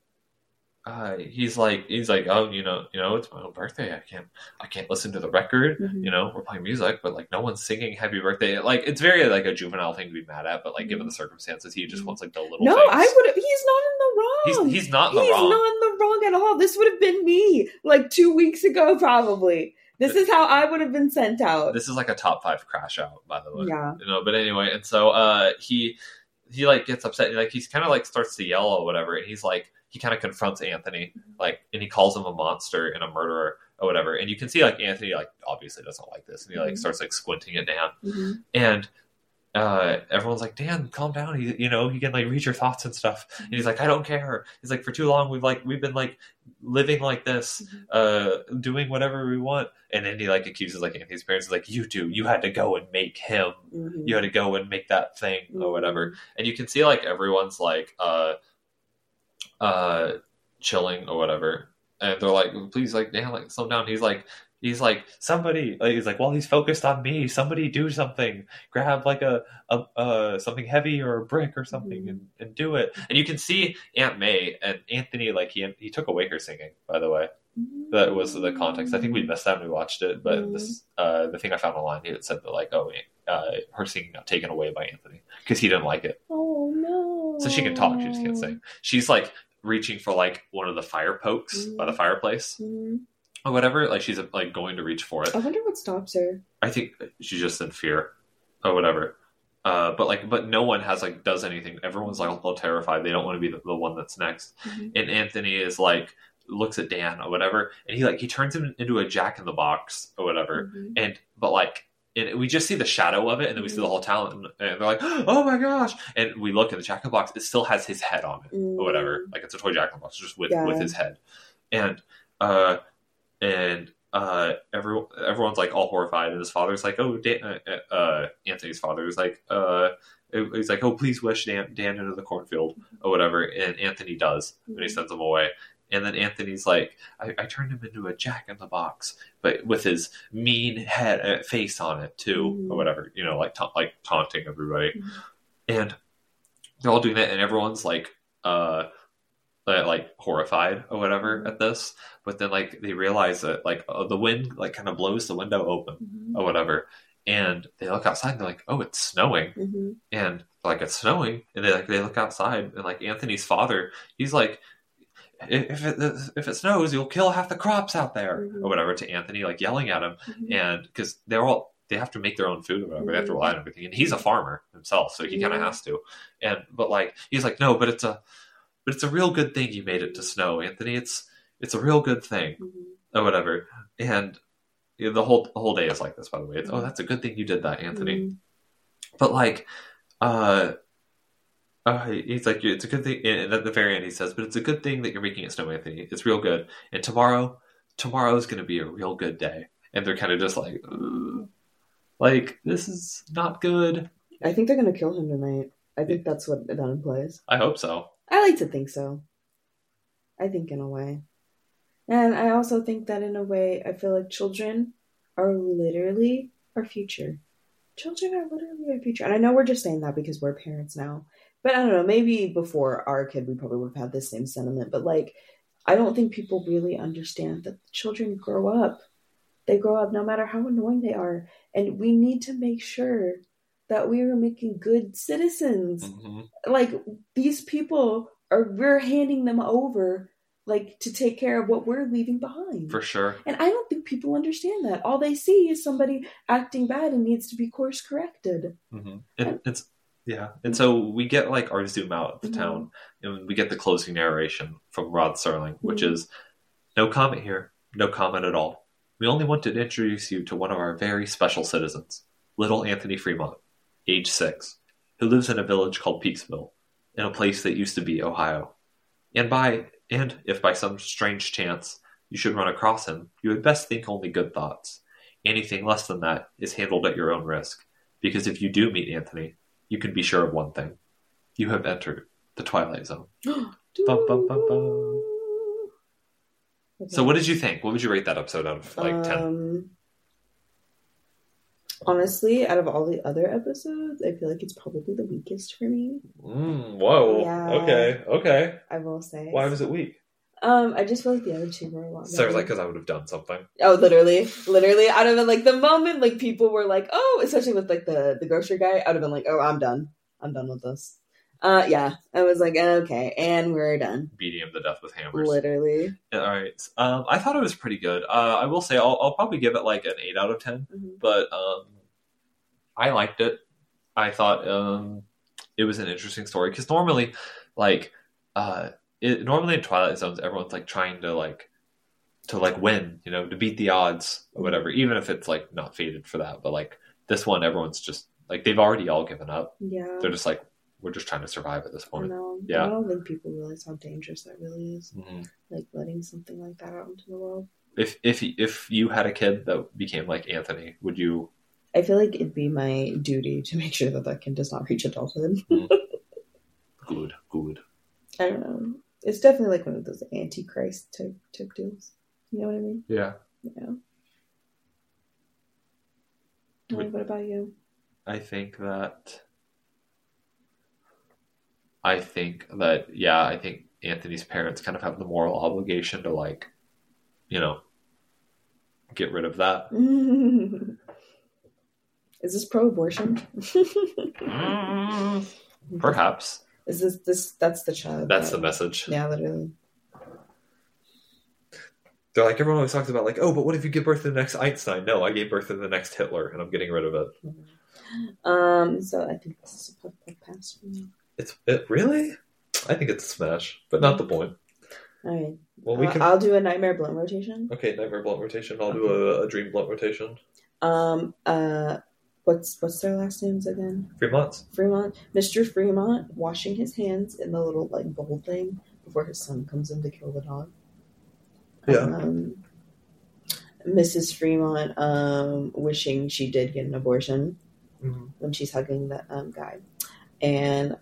uh, he's like, he's like, oh, you know, you know, it's my own birthday. I can't, I can't listen to the record. Mm-hmm. You know, we're playing music, but like, no one's singing "Happy Birthday." Like, it's very like a juvenile thing to be mad at. But like, mm-hmm. given the circumstances, he just wants like the little. No, things. I would. He's not in the wrong. He's, he's not in the he's wrong. He's not in the wrong at all. This would have been me like two weeks ago, probably. This is how I would have been sent out. This is like a top five crash out, by the way. Yeah. You know, but anyway, and so uh, he he like gets upset, and like he's kind of like starts to yell or whatever, and he's like he kind of confronts Anthony, like, and he calls him a monster and a murderer or whatever, and you can see like Anthony like obviously doesn't like this, and he like mm-hmm. starts like squinting at Dan, mm-hmm. and uh, everyone's like, Dan, calm down. He, you know, you can like read your thoughts and stuff. And he's like, I don't care. He's like, for too long we've like we've been like living like this, uh, doing whatever we want. And then he like accuses like Anthony's parents, like, you do, you had to go and make him. Mm-hmm. You had to go and make that thing mm-hmm. or whatever. And you can see like everyone's like uh, uh, chilling or whatever. And they're like, please, like, Dan, like, slow down. He's like, he's like, somebody, like, he's like, well, he's focused on me. Somebody do something. Grab like a, a uh, something heavy or a brick or something mm-hmm. and, and do it. And you can see Aunt May and Anthony, like, he he took away her singing, by the way. Mm-hmm. That was the context. I think we missed that when we watched it, but mm-hmm. this uh, the thing I found online, it said that, like, oh, uh, her singing got taken away by Anthony because he didn't like it. Oh, no. So she can talk, she just can't sing. She's like reaching for like one of the fire pokes mm-hmm. by the fireplace mm-hmm. or whatever. Like she's like going to reach for it. I wonder what stops her. I think she's just in fear or whatever. Uh, but like, but no one has like does anything. Everyone's like a little terrified. They don't want to be the, the one that's next. Mm-hmm. And Anthony is like looks at Dan or whatever, and he like he turns him into a Jack in the Box or whatever. Mm-hmm. And but like. And we just see the shadow of it, and then we see the whole talent, and, and they're like, "Oh my gosh!" And we look at the Jack in the Box; it still has his head on it, mm. or whatever. Like it's a toy Jack in the Box, just with, yeah. with his head. And uh, and uh, everyone everyone's like all horrified, and his father's like, "Oh, Dan, uh, uh, Anthony's father is like, uh, he's like, oh, please wish Dan, Dan into the cornfield or whatever." And Anthony does, mm. and he sends him away. And then Anthony's like, I, I turned him into a Jack in the Box, but with his mean head uh, face on it too, mm. or whatever, you know, like ta- like taunting everybody. Mm. And they're all doing that, and everyone's like, uh, like horrified or whatever at this. But then like they realize that like uh, the wind like kind of blows the window open mm-hmm. or whatever, and they look outside and they're like, oh, it's snowing, mm-hmm. and like it's snowing, and they like they look outside, and like Anthony's father, he's like, if it if it snows, you'll kill half the crops out there mm-hmm. or whatever, to Anthony, like yelling at him, mm-hmm. and because they're all they have to make their own food or whatever, mm-hmm. they have to rely on everything, and he's a farmer himself, so he yeah. kind of has to, and but like he's like, no, but it's a but it's a real good thing you made it to snow, Anthony. It's it's a real good thing mm-hmm. or whatever, and you know, the whole the whole day is like this. By the way, it's mm-hmm. oh, that's a good thing you did that, Anthony. Mm-hmm. But like, uh. Uh, he's like, it's a good thing, and at the very end he says, but it's a good thing that you're making it snow, Anthony. It's real good. And tomorrow, tomorrow is going to be a real good day. And they're kind of just like, ugh. Like, this is not good. I think they're going to kill him tonight. I think that's what that implies. I hope so. I like to think so. I think in a way. And I also think that in a way, I feel like children are literally our future. Children are literally our future. And I know we're just saying that because we're parents now. But I don't know, maybe before our kid, we probably would have had the same sentiment. But, like, I don't think people really understand that children grow up. They grow up no matter how annoying they are. And we need to make sure that we are making good citizens. Mm-hmm. Like, these people, are we're handing them over, like, to take care of what we're leaving behind. For sure. And I don't think people understand that. All they see is somebody acting bad and needs to be course corrected. Mm-hmm. And it's... Yeah, and so we get like our zoom out of the mm-hmm. town, and we get the closing narration from Rod Serling, which mm-hmm. is, no comment here, no comment at all. We only want to introduce you to one of our very special citizens, little Anthony Fremont, age six, who lives in a village called Peaksville, in a place that used to be Ohio. And by and if by some strange chance you should run across him, you had best think only good thoughts. Anything less than that is handled at your own risk, because if you do meet Anthony, you can be sure of one thing. You have entered the Twilight Zone. bum, bum, bum, bum. Okay. So what did you think? What would you rate that episode out of, like, ten? Um, honestly, out of all the other episodes, I feel like it's probably the weakest for me. Mm, whoa. Yeah, okay, okay. I will say. Why was it weak? Um, I just feel like the other two were a lot better. So it was like, because I would have done something. Oh, literally. Literally. Out of it, like, the moment, like, people were like, oh, especially with, like, the, the grocery guy, I would have been like, oh, I'm done. I'm done with this. Uh, yeah. I was like, okay, and we're done. Beating him to death with hammers. Literally. Yeah, all right. Um, I thought it was pretty good. Uh, I will say, I'll, I'll probably give it, like, an eight out of ten. Mm-hmm. But, um, I liked it. I thought, um, it was an interesting story. Because normally, like, uh, It, normally in Twilight Zones, everyone's like trying to like to like win, you know, to beat the odds or whatever, even if it's like not fated for that. But like this one, everyone's just Like, they've already all given up. Yeah. They're just like, we're just trying to survive at this point. I know. Yeah. I don't think people realize how dangerous that really is. Mm-hmm. Like, letting something like that out into the world. If if if you had a kid that became like Anthony, would you? I feel like it'd be my duty to make sure that that kid does not reach adulthood. Mm. Good, good. I don't know. It's definitely like one of those antichrist type type deals. You know what I mean? Yeah. Yeah. Would, what about you? I think that. I think that yeah, I think Anthony's parents kind of have the moral obligation to, like, you know, get rid of that. Is this pro-abortion? mm, perhaps. Is this this? That's the child. That's that, the message. Yeah, literally. They're like, everyone always talks about, like, oh, but what if you give birth to the next Einstein? No, I gave birth to the next Hitler, and I'm getting rid of it. Um. So I think this is a pub pass for me. It's it really. I think it's a smash, but not the point. All right. Well, we uh, can. I'll do a nightmare blunt rotation. Okay, nightmare blunt rotation. I'll okay. do a, a dream blunt rotation. Um. Uh. What's what's their last names again? Fremont. Fremont. Mister Fremont washing his hands in the little, like, bowl thing before his son comes in to kill the dog. Yeah. Um, Missus Fremont um, wishing she did get an abortion mm-hmm. when she's hugging the um, guy. And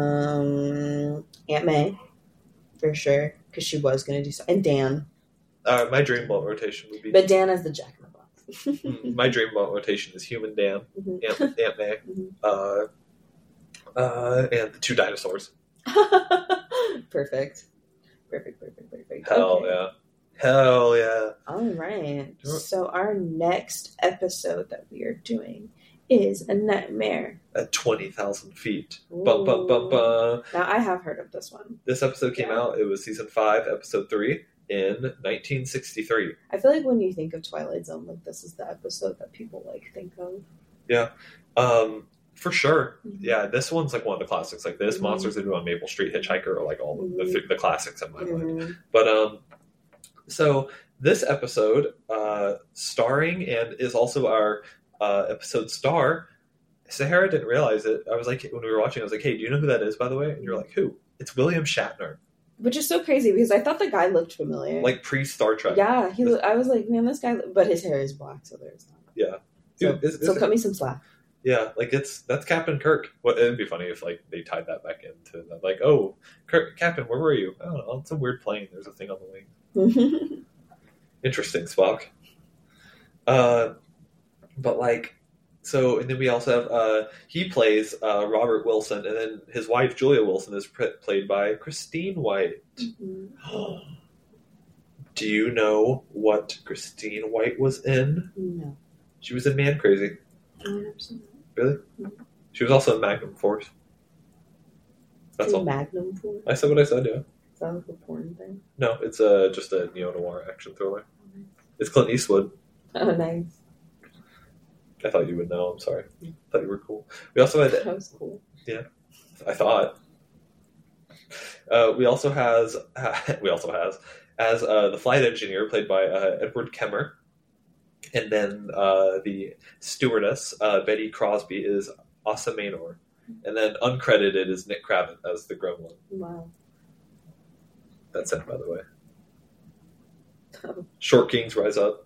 um, Aunt May, for sure, because she was going to do so. And Dan. Uh, my dream blunt rotation would be... But Dan is the Jack in the Box. My dream blunt rotation is Human Dan, mm-hmm. Aunt, Aunt May, mm-hmm. uh, uh, and the two dinosaurs. Perfect. Perfect, perfect, perfect. Hell okay. yeah. Hell yeah. All right. So our next episode that we are doing is A Nightmare at twenty thousand feet. Bum, bum, bum, bum. Now, I have heard of this one. This episode came yeah. out. It was season five, episode three in nineteen sixty-three. I feel like when you think of Twilight Zone, like, this is the episode that people, like, think of. Yeah. Um, for sure. Mm-hmm. Yeah, this one's, like, one of the classics. Like, this, mm-hmm. Monsters That Do on Maple Street, Hitchhiker are, like, all mm-hmm. the, the classics in my mm-hmm. mind. But, um... So this episode, uh, starring and is also our uh, episode star, Sahara didn't realize it. I was like, when we were watching, I was like, hey, do you know who that is, by the way? And you're like, who? It's William Shatner. Which is so crazy because I thought the guy looked familiar. Like pre-Star Trek. Yeah, he. I was like, man, this guy... But his hair is black, so there's not. Yeah. So, Dude, it's, so it's, cut me some slack. Yeah, like, it's... That's Captain Kirk. Well, it'd be funny if, like, they tied that back into that. Like, oh, Kirk, Captain, where were you? I don't know. On some weird plane. There's a thing on the wing. Interesting, Spock. Uh, but, like, so, and then we also have, uh, he plays uh, Robert Wilson, and then his wife, Julia Wilson, is pr- played by Christine White. Mm-hmm. Do you know what Christine White was in? No. She was in Man Crazy. I've never seen that. Really? Mm-hmm. She was also in Magnum Force. That's all. Magnum Force? I said what I said, yeah. Is that like a porn thing? No, it's uh, just a neo-noir action thriller. Oh, nice. It's Clint Eastwood. Oh, nice. I thought you would know. I'm sorry. I thought you were cool. We also had... That was cool. Yeah. I thought. Uh, we also has... we also has... As uh, the flight engineer, played by uh, Edward Kemmer. And then uh, the stewardess, uh, Betty Crosby, is Asa Manor. And then uncredited is Nick Cravett as the gremlin. Wow. That's it, by the way. Oh. Short Kings Rise Up.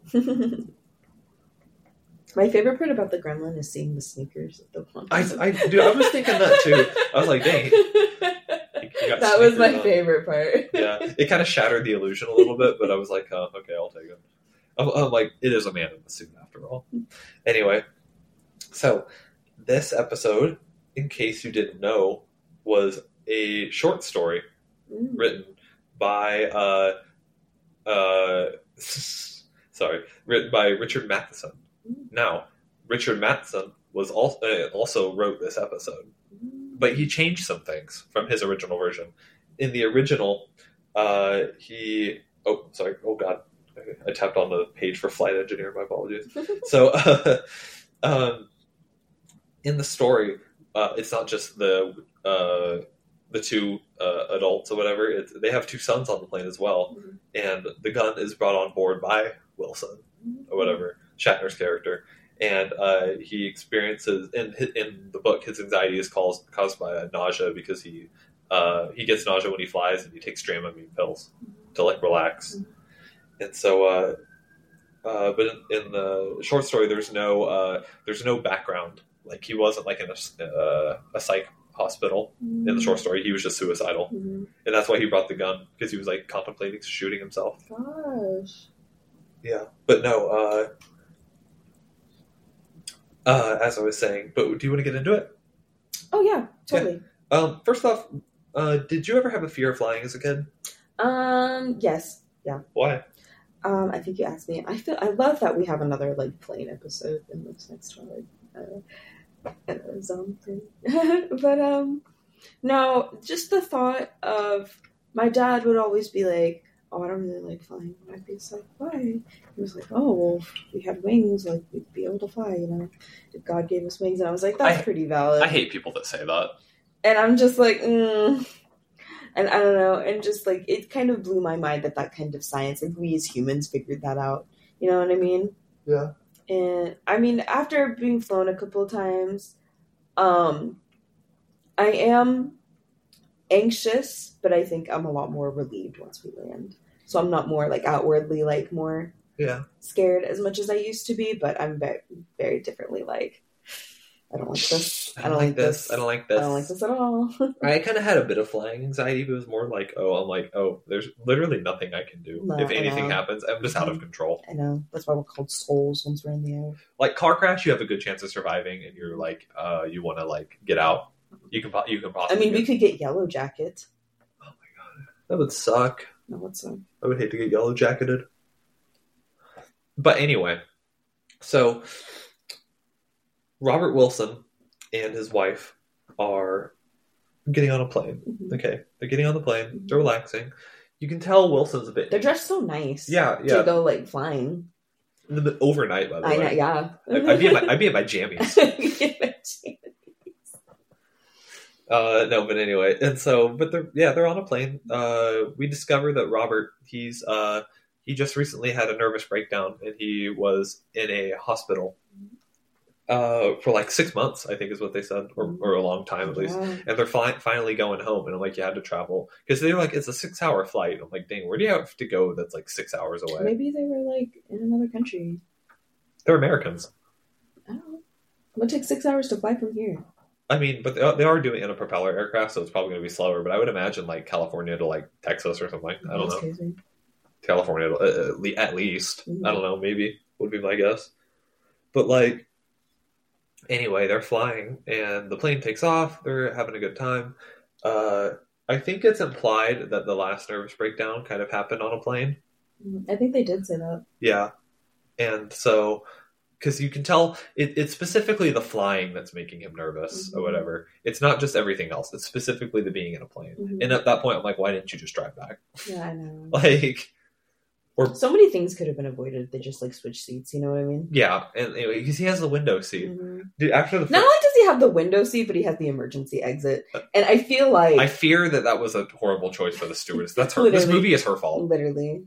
My favorite part about the gremlin is seeing the sneakers of the one. I, I, dude, I was thinking that too. I was like, dang. He, he that was my on. favorite part. Yeah, it kind of shattered the illusion a little bit, but I was like, oh, okay, I'll take it. I'm, I'm like, it is a man in the suit after all. Anyway, so this episode, in case you didn't know, was a short story mm. written by, uh, uh, sorry, written by Richard Matheson. Mm. Now, Richard Matheson was also, uh, also wrote this episode, mm. but he changed some things from his original version. In the original, uh, he, oh, sorry, oh God, I tapped on the page for flight engineer, my apologies. So, uh, um, in the story, uh, it's not just the, uh, the two uh, adults or whatever. It's, they have two sons on the plane as well. Mm-hmm. And the gun is brought on board by Wilson or whatever, Shatner's character. and uh, he experiences in in the book his anxiety is caused caused by uh, nausea because he uh, he gets nausea when he flies and he takes Dramamine pills to like relax, and so. Uh, uh, but in, in the short story, there's no uh, there's no background. Like he wasn't like in a uh, a psych hospital mm-hmm. in the short story. He was just suicidal, mm-hmm. and that's why he brought the gun because he was like contemplating shooting himself. Gosh. Yeah, but no. Uh, uh, as I was saying, but do you want to get into it? Oh yeah, totally. Yeah. Um, first off, uh, did you ever have a fear of flying as a kid? Um, yes. Yeah. Why? Um, I think you asked me. I feel I love that we have another like plane episode in this next one. Uh, uh, something. But um, no, just the thought of my dad would always be like, "Oh, I don't really like flying." And I'd be like, "Why?" He was like, "Oh, well, if we had wings, like we'd be able to fly, you know. If God gave us wings." And I was like, "That's I, pretty valid." I hate people that say that. And I'm just like, mm. And I don't know, and just like it kind of blew my mind that that kind of science, like we as humans figured that out. You know what I mean? Yeah. And I mean, after being flown a couple of times, um, I am anxious, but I think I'm a lot more relieved once we land. So I'm not more like outwardly like more yeah scared as much as I used to be, but I'm very very differently like. I don't like this. I don't, I don't like, like this. this. I don't like this. I don't like this at all. I kind of had a bit of flying anxiety, but it was more like, oh, I'm like, oh, there's literally nothing I can do. No, if anything happens, I'm just out of control. I know. That's why we're called souls once we're in the air. Like car crash, you have a good chance of surviving, and you're like, uh, you want to like get out. You can, you can possibly. I mean, get... we could get Yellow Jacket. Oh my god, that would suck. That would suck. I would hate to get yellow jacketed. But anyway, so Robert Wilson and his wife are getting on a plane. Mm-hmm. Okay, they're getting on the plane. Mm-hmm. They're relaxing. You can tell Wilson's a bit. They're dressed so nice. Yeah, yeah. To go like flying. The, overnight, by the I way. Know, yeah. I, I'd be in my, I'd be in my jammies. uh, no, but anyway, and so, but they're yeah, they're on a plane. Uh, we discover that Robert, he's uh, he just recently had a nervous breakdown, and he was in a hospital. Uh, for like six months, I think is what they said, or, or a long time at least. Yeah. And they're fi- finally going home. And I'm like, you had to travel because they were like, it's a six hour flight. I'm like, dang, where do you have to go? That's like six hours away. Maybe they were like in another country. They're Americans. I don't know. It would take six hours to fly from here. I mean, but they are, they are doing it in a propeller aircraft, so it's probably going to be slower. But I would imagine like California to like Texas or something. I don't That's know. Crazy. California to, uh, at least. Mm-hmm. I don't know. Maybe would be my guess. But like. Anyway, they're flying, and the plane takes off. They're having a good time. Uh, I think it's implied that the last nervous breakdown kind of happened on a plane. I think they did say that. Yeah. And so, because you can tell, it, it's specifically the flying that's making him nervous mm-hmm. or whatever. It's not just everything else. It's specifically the being in a plane. Mm-hmm. And at that point, I'm like, why didn't you just drive back? Yeah, I know. Like... Or, so many things could have been avoided if they just like switch seats. You know what I mean? Yeah, and anyway, because he has the window seat. Mm-hmm. Dude, after the first... not only does he have the window seat, but he has the emergency exit. And I feel like I fear that that was a horrible choice for the stewardess. That's her. This movie is her fault. Literally.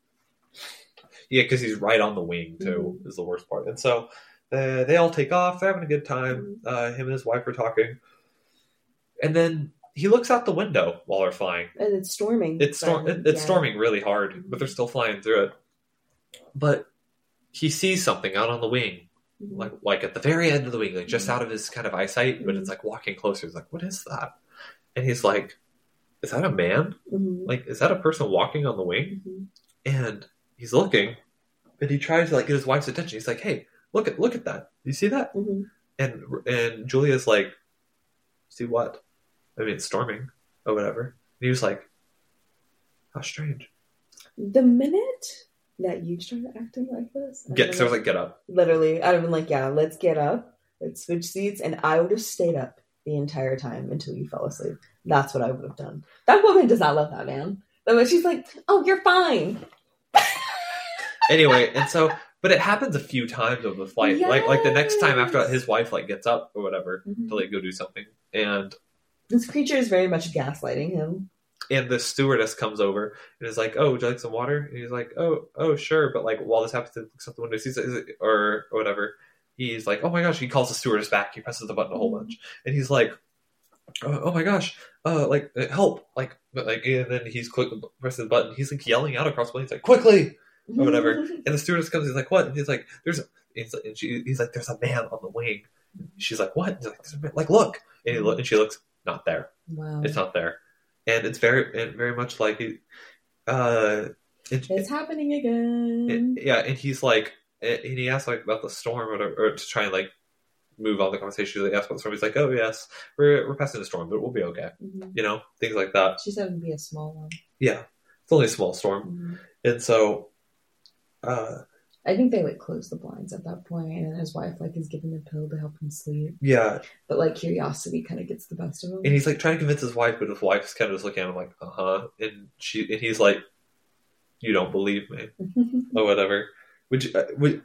Yeah, because he's right on the wing too. Mm-hmm. Is the worst part. And so uh, they all take off. They're having a good time. Mm-hmm. Uh, him and his wife are talking, and then. He looks out the window while they're flying. And it's storming. It's storm. It, it's yeah. storming really hard, mm-hmm. but they're still flying through it. But he sees something out on the wing, mm-hmm. like like at the very end of the wing, like just mm-hmm. out of his kind of eyesight. Mm-hmm. But it's like walking closer. He's like, "What is that?" And he's like, "Is that a man? Mm-hmm. Like, is that a person walking on the wing?" Mm-hmm. And he's looking, and he tries to like get his wife's attention. He's like, "Hey, look at look at that. You see that?" Mm-hmm. And and Julia's like, "See what?" I mean, it's storming or whatever. And he was like, how strange. The minute that you started acting like this. Get, so I was like, get up. Literally. I'd have been like, yeah, let's get up. Let's switch seats. And I would have stayed up the entire time until you fell asleep. That's what I would have done. That woman does not love that man. But she's like, oh, you're fine. Anyway, and so, but it happens a few times over the flight. Yes. Like, like the next time after his wife like gets up or whatever mm-hmm. to like go do something. And this creature is very much gaslighting him. And the stewardess comes over and is like, "Oh, would you like some water?" And he's like, "Oh, oh, sure." But like, while this happens, to looks out the window, sees it, or, or whatever. he's like, oh my gosh, he calls the stewardess back. He presses the button a whole bunch. And he's like, oh, oh my gosh, uh, like, help. Like, like, and then he's quick pressing the button. He's like yelling out across the plane. He's like, quickly, or whatever. And the stewardess comes. He's like, what? And he's like, there's, he's like, and she, he's like, there's a man on the wing. She's like, what? And he's like, there's a man. Like, look. And, he look, and she looks, not there. Wow. It's not there. And it's very, and very much like, uh, it, it's it, happening again. It, yeah, and he's like, and he asks like about the storm, or, or to try and like move on the conversation. He asks about the storm. He's like, oh yes, we're we're passing the storm, but we'll be okay. Mm-hmm. You know, things like that. She said it would be a small one. Yeah, it's only a small storm, mm-hmm. and so, uh, I think they like close the blinds at that point, and his wife like is giving a pill to help him sleep. Yeah, but like curiosity kind of gets the best of him, and he's like trying to convince his wife, but his wife's kind of just looking at him like, uh huh, and she and he's like, you don't believe me, or whatever. Would you? Uh, would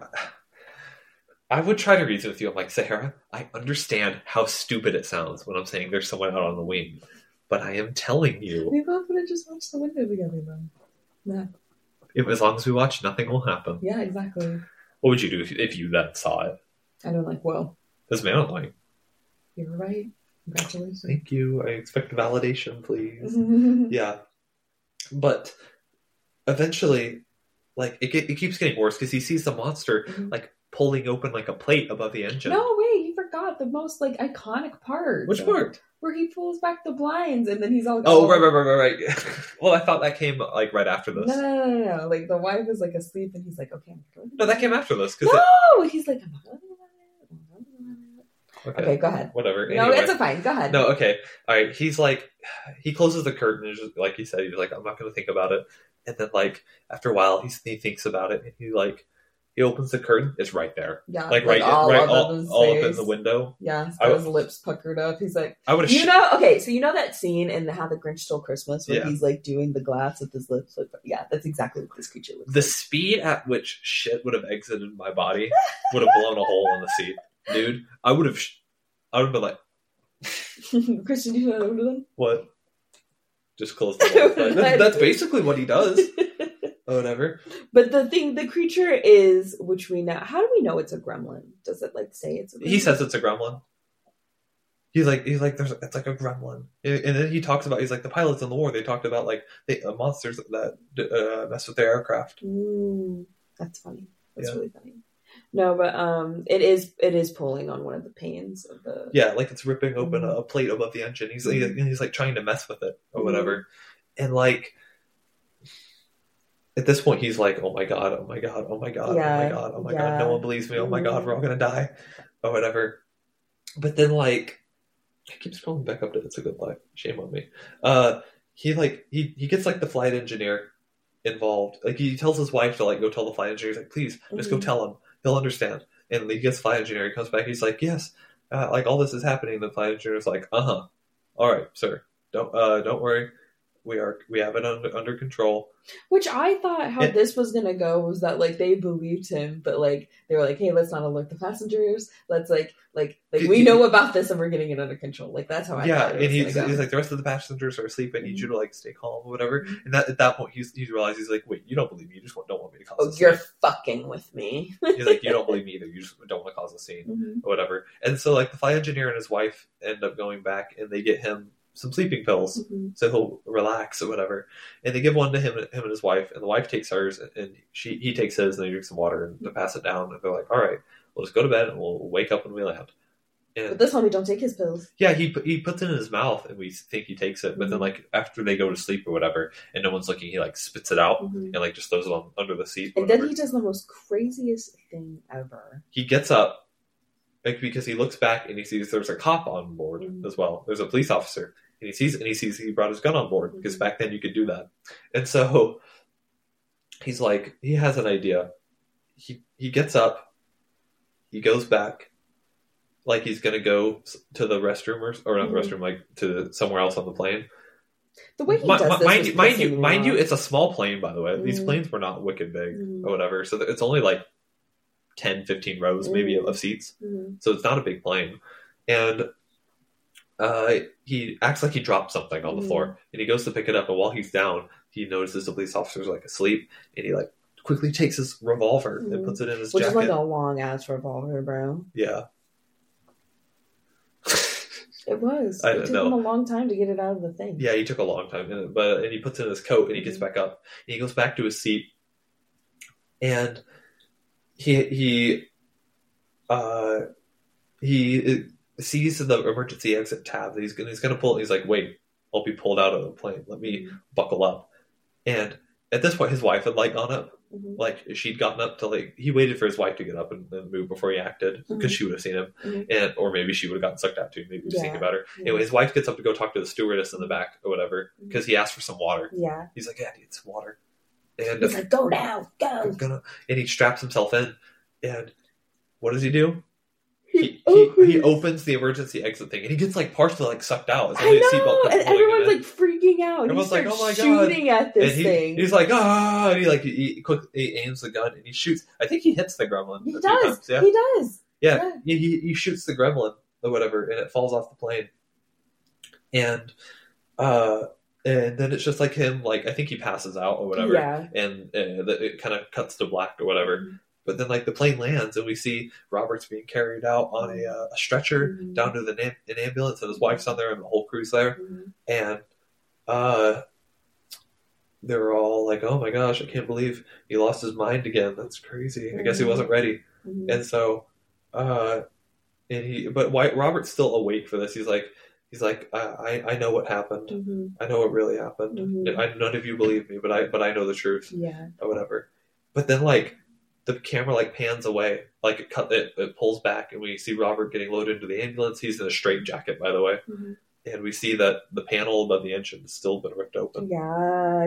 I would try to reason with you. I'm like, Sahara, I understand how stupid it sounds when I'm saying there's someone out on the wing, but I am telling you. We both would have just watched the window together, though. Yeah. If, as long as we watch, nothing will happen. Yeah, exactly. What would you do if, if you then saw it? I don't like, well. This man on the wing. You were right. Congratulations. Thank you. I expect validation, please. Yeah. But eventually, like, it, it keeps getting worse because he sees the monster, mm-hmm. like, pulling open, like, a plate above the engine. No, wait, you forgot the most, like, iconic part. Which part? Where he pulls back the blinds and then he's all... Oh, right, right, right, right, right. Well, I thought that came, like, right after this. No, no, no, no, no. Like, the wife is, like, asleep and he's like, okay, I'm going to... No, that came after this. No! It... He's like, I'm not going to do it. Okay. Okay, go ahead. Whatever. No, anyway. It's fine. Go ahead. No, okay. All right. He's like, he closes the curtain and just, like he said, he's like, I'm not going to think about it. And then, like, after a while, he, he thinks about it and he, like, he opens the curtain. It's right there. Yeah. Like, right, all, right, all, all up in the window. Yeah. He's got I, his lips puckered up. He's like, I would you sh- know, okay, so you know that scene in How the Grinch Stole Christmas where yeah. he's, like, doing the glass with his lips? Like, yeah, that's exactly what this creature looks the like. The speed at which shit would have exited my body would have blown a hole in the seat. Dude, I would have... Sh- I would have been like... Christian, you know what I would have done? What? Just close the door. that's, that's basically what he does. Or whatever. But the thing, the creature is, which we know... How do we know it's a gremlin? Does it, like, say it's a gremlin? He says it's a gremlin. He's like, he's like, there's, it's like a gremlin. And then he talks about, he's like, the pilots in the war, they talked about, like, the uh, monsters that uh, mess with their aircraft. Mm, that's funny. That's yeah. really funny. No, but um, it is it is pulling on one of the panes of the... Yeah, like it's ripping open mm-hmm. a plate above the engine. He's mm-hmm. like, he's like trying to mess with it or whatever. Mm-hmm. And like, at this point, he's like, oh my god, oh my god, oh my god, yeah, oh my god, oh my yeah. god, no one believes me, oh my god, we're all gonna die, or whatever. But then like, I keep scrolling back up to It's a Good Life. Shame on me. Uh, he like, he, he gets like the flight engineer involved. Like he tells his wife to like go tell the flight engineer. He's like, please, just mm-hmm. go tell him. He'll understand. And he gets flight engineer. He comes back. He's like, yes, uh, like all this is happening. The flight engineer's like, uh huh. All right, sir. Don't uh, don't worry. We are we have it under under control. Which I thought how it, this was gonna go was that like they believed him, but like they were like, hey, let's not alert the passengers. Let's like like like we know about this and we're getting it under control. Like that's how I yeah. thought it was and he's, go. he's like the rest of the passengers are asleep. I need mm-hmm. you to like stay calm or whatever. Mm-hmm. And that at that point he's he's realized he's like, wait, you don't believe me? You just don't want me to cause. Oh, a you're scene. fucking with me. He's like, you don't believe me either. You just don't want to cause a scene mm-hmm. or whatever. And so like the flight engineer and his wife end up going back and they get him some sleeping pills mm-hmm. so he'll relax or whatever, and they give one to him him and his wife, and the wife takes hers and she he takes his and they drink some water and to pass it down, and they're like, all right, we'll just go to bed and we'll wake up when we land. And but this time we don't take his pills. Yeah, he he puts it in his mouth and we think he takes it, but mm-hmm. then like after they go to sleep or whatever and no one's looking, he like spits it out mm-hmm. and like just throws it on under the seat and then he does the most craziest thing ever. He gets up like because he looks back and he sees there's a cop on board mm-hmm. as well. There's a police officer. And he sees and he sees he brought his gun on board because back then you could do that. And so he's like, he has an idea. He he gets up, he goes back, like he's gonna go to the restroom or, or not the restroom, like to somewhere else on the plane. The way he does this, mind you, mind you, mind you, it's a small plane, by the way. Mm. These planes were not wicked big mm. or whatever, so it's only like ten, fifteen rows mm. maybe of seats. Mm. So it's not a big plane, and. Uh, he acts like he dropped something on the mm. floor, and he goes to pick it up, and while he's down, he notices the police officer's like asleep, and he like quickly takes his revolver mm-hmm. and puts it in his Which jacket. Which is like a long-ass revolver, bro. Yeah. It was. I it took know. him a long time to get it out of the thing. Yeah, he took a long time. But and he puts it in his coat and he gets back up. And he goes back to his seat. And he he uh he sees the emergency exit tab. He's gonna he's gonna pull. He's like, wait, I'll be pulled out of the plane. Let me mm-hmm. buckle up. And at this point, his wife had like gone up. Mm-hmm. Like she'd gotten up to like he waited for his wife to get up and, and move before he acted because mm-hmm. she would have seen him, mm-hmm. and or maybe she would have gotten sucked out too. Maybe we've yeah. seen about her. Yeah. Anyway, his wife gets up to go talk to the stewardess in the back or whatever because he asked for some water. Yeah, he's like, yeah, I need some water. And he's like, go now, go. I'm gonna, and he straps himself in, and what does he do? He, he, he, he opens the emergency exit thing, and he gets like partially like sucked out. I know, and everyone's like freaking out. Everyone's he like, "Oh my god!" Shooting at this and he, thing. He's like, "Ah!" And he like he, he quickly he aims the gun and he shoots. I think he hits the gremlin. He a does. Few times, yeah? He does. Yeah, yeah. He he shoots the gremlin or whatever, and it falls off the plane. And uh, and then it's just like him. Like I think he passes out or whatever. Yeah. And uh, it kind of cuts to black or whatever. Mm-hmm. But then, like, the plane lands, and we see Robert's being carried out on a, uh, a stretcher mm-hmm. down to the na- an ambulance, and his wife's on there, and the whole crew's there. Mm-hmm. And uh, they're all like, "Oh my gosh, I can't believe he lost his mind again. That's crazy. Mm-hmm. I guess he wasn't ready." Mm-hmm. And so, uh, and he, but White Robert's still awake for this. He's like, he's like, I, I know what happened. Mm-hmm. I know what really happened. Mm-hmm. I, none of you believe me, but I, but I know the truth. Yeah, or whatever. But then, like. The camera like pans away, like it cut it, it pulls back, and we see Robert getting loaded into the ambulance. He's in a straight jacket, by the way, mm-hmm. and we see that the panel above the engine has still been ripped open. Yeah,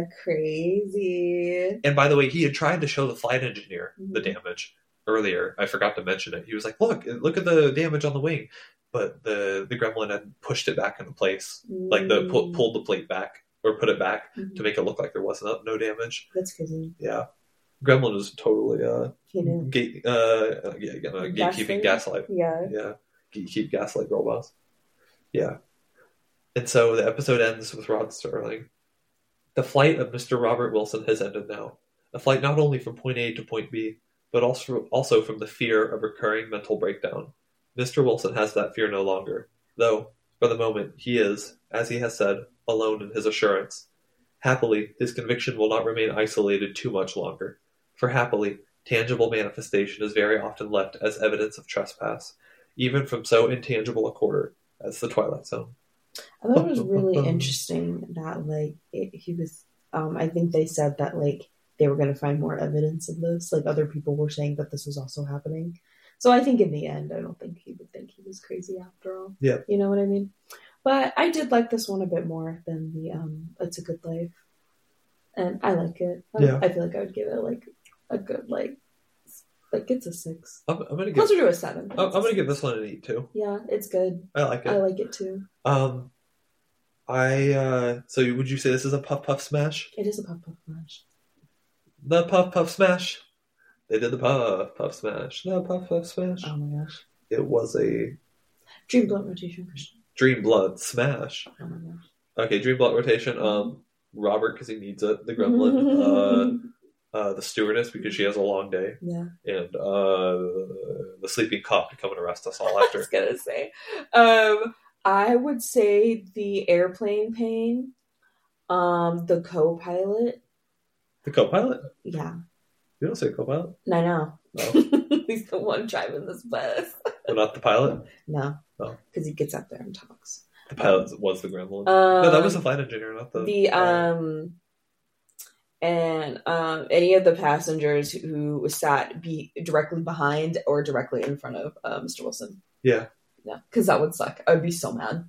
crazy. And by the way, he had tried to show the flight engineer mm-hmm. the damage earlier. I forgot to mention it. He was like, "Look, look at the damage on the wing," but the the gremlin had pushed it back into place, mm-hmm. like the pu- pulled the plate back or put it back mm-hmm. to make it look like there was no, no damage. That's crazy. Yeah. Gremlin is totally uh, you gate, uh, yeah, uh, gatekeeping gaslight. Yeah. Yeah. Gatekeep gaslight girl boss. Yeah. And so the episode ends with Rod Serling. The flight of Mister Robert Wilson has ended now. A flight not only from point A to point B, but also also from the fear of recurring mental breakdown. Mister Wilson has that fear no longer, though, for the moment, he is, as he has said, alone in his assurance. Happily, his conviction will not remain isolated too much longer. For happily, tangible manifestation is very often left as evidence of trespass, even from so intangible a quarter as the Twilight Zone. I thought it was really interesting that, like, it, he was, um, I think they said that, like, they were going to find more evidence of this. Like, other people were saying that this was also happening. So I think in the end, I don't think he would think he was crazy after all. Yeah. You know what I mean? But I did like this one a bit more than the um, It's a Good Life. And I like it. I, yeah. I feel like I would give it, like, a good, like, like it's a six. I'm, I'm gonna give, closer to a seven. I'm, I'm going to give this one an eight, too. Yeah, it's good. I like it. I like it, too. Um, I, uh, so would you say this is a Puff Puff Smash? It is a Puff Puff Smash. The Puff Puff Smash. They did the Puff Puff Smash. The Puff Puff Smash. Oh my gosh. It was a... Dream Blood Rotation, Christian. Dream Blood Smash. Oh my gosh. Okay, Dream Blood Rotation. Um, Robert, because he needs it. The Gremlin. uh... Uh, the stewardess, because she has a long day. Yeah. And uh, the sleeping cop to come and arrest us all after. I was going to say. Um, I would say the airplane pain, um, the co-pilot. The co-pilot? Yeah. You don't say co-pilot? I know. No. He's the one driving this bus. But not the pilot? No. No. Because he gets up there and talks. The pilot um, was the gremlin. Um, no, that was the flight engineer, not the... The, um... And um, any of the passengers who sat be directly behind or directly in front of uh, Mister Wilson. Yeah. Yeah, because that would suck. I would be so mad.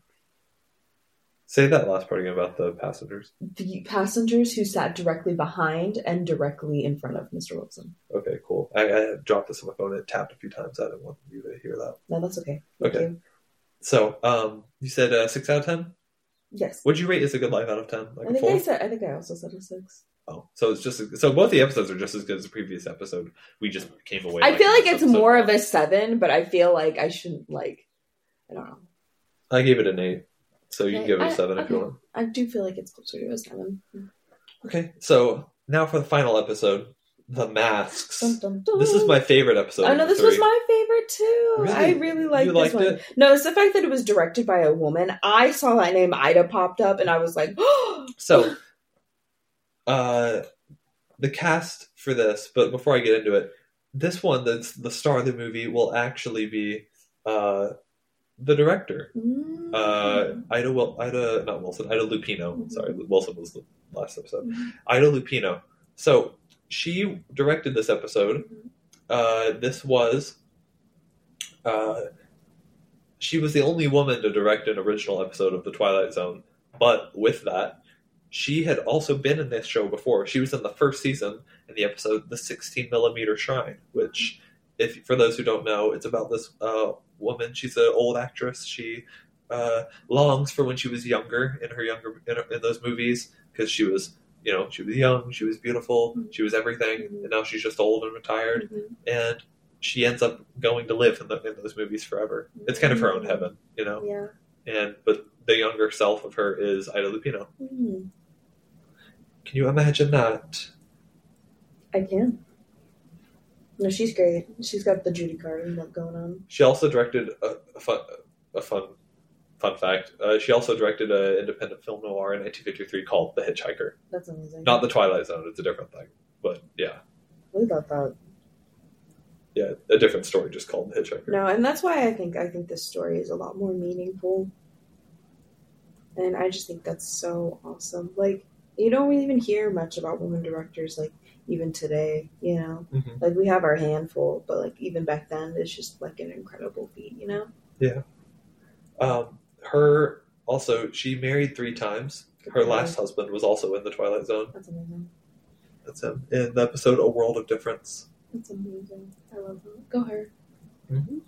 Say that last part again about the passengers. The passengers who sat directly behind and directly in front of Mister Wilson. Okay, cool. I, I dropped this on my phone and it tapped a few times. I didn't want you to hear that. No, that's okay. Thank okay. You. So, um, you said uh, six out of ten? Yes. What'd you rate Is a Good Life out of ten? Like I think a four? I said. I think I also said a six. Oh, so it's just so both the episodes are just as good as the previous episode. We just came away. I like feel like it's more one. of a seven, but I feel like I shouldn't like. I don't know. I gave it an eight, so you okay. can give it a I, seven okay. if you want. I do feel like it's closer to a seven. Okay, so now for the final episode, The Masks. Dun, dun, dun. This is my favorite episode. I know this three. was my favorite too. Really? I really liked you this liked one. It? No, it's the fact that it was directed by a woman. I saw that name Ida popped up, and I was like, so, uh, the cast for this. But before I get into it, this one, that's the star of the movie, will actually be uh, the director. Mm-hmm. Uh, Ida, Wil- Ida, not Wilson, Ida Lupino. Mm-hmm. Sorry, Wilson was the last episode. Mm-hmm. Ida Lupino. So she directed this episode. Mm-hmm. Uh, this was. Uh, she was the only woman to direct an original episode of The Twilight Zone. But with that, she had also been in this show before. She was in the first season in the episode The sixteen millimeter Shrine, which, if for those who don't know, it's about this uh, woman. She's an old actress. She uh, longs for when she was younger in her younger in, in those movies, because she was, you know, she was young, she was beautiful, she was everything, mm-hmm. and now she's just old and retired, mm-hmm. and she ends up going to live in, the, in those movies forever. Mm-hmm. It's kind of her own heaven, you know. Yeah. And but the younger self of her is Ida Lupino. Mm-hmm. Can you imagine that? I can. No, she's great. She's got the Judy Garland look going on. She also directed a, a fun, a fun, fun fact. Uh, she also directed an independent film noir in nineteen fifty-three called The Hitchhiker. That's amazing. Not The Twilight Zone. It's a different thing, but yeah. What about that? Yeah, a different story, just called The Hitchhiker. No, and that's why I think I think this story is a lot more meaningful, and I just think that's so awesome. Like, you don't even hear much about women directors, like, even today, you know? Mm-hmm. Like, we have our handful, but, like, even back then, it's just, like, an incredible feat, you know? Yeah. Um, her, also, she married three times. Her okay. last husband was also in The Twilight Zone. That's amazing. That's him. In the episode A World of Difference. That's amazing. I love that. Go her. Mm-hmm.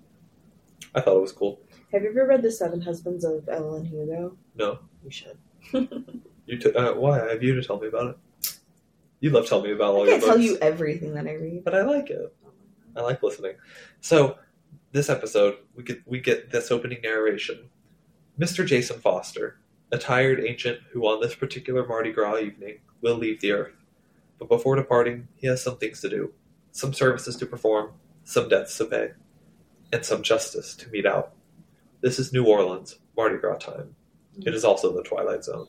I thought it was cool. Have you ever read The Seven Husbands of Evelyn Hugo? No. You should. you t- uh, why? I have you to tell me about it. You love telling me about all I your books. I can't tell you everything that I read. But I like it. I like listening. So, this episode, we get, we get this opening narration. Mister Jason Foster, a tired ancient who on this particular Mardi Gras evening will leave the earth. But before departing, he has some things to do. Some services to perform, some debts to pay, and some justice to mete out. This is New Orleans, Mardi Gras time. It is also the Twilight Zone.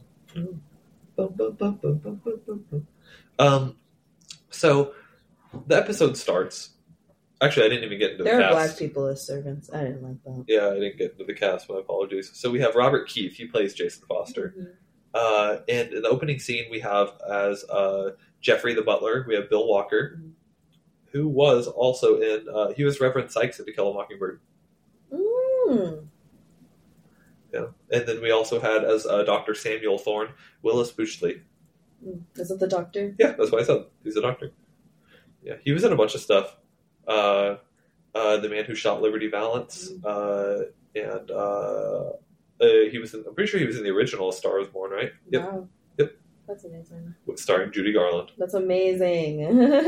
Mm. Um, so, the episode starts. Actually, I didn't even get into there the cast. There are black people as servants. I didn't like that. Yeah, I didn't get into the cast. My apologies. So we have Robert Keith. He plays Jason Foster. Mm-hmm. Uh, and in the opening scene, we have as uh, Jeffrey the butler, we have Bill Walker, mm-hmm. who was also in, uh, he was Reverend Sykes in To Kill a Mockingbird. Mm. Yeah. And then we also had as uh, Doctor Samuel Thorne, Willis Buchley. Mm. Is it the doctor? Yeah, that's what I said. He's a doctor. Yeah, he was in a bunch of stuff. Uh, uh, the Man Who Shot Liberty Valance, mm. uh, and uh, uh, he was in, I'm pretty sure he was in the original A Star Is Born, right? Yep. Wow. Yep. That's amazing. Starring Judy Garland. That's amazing.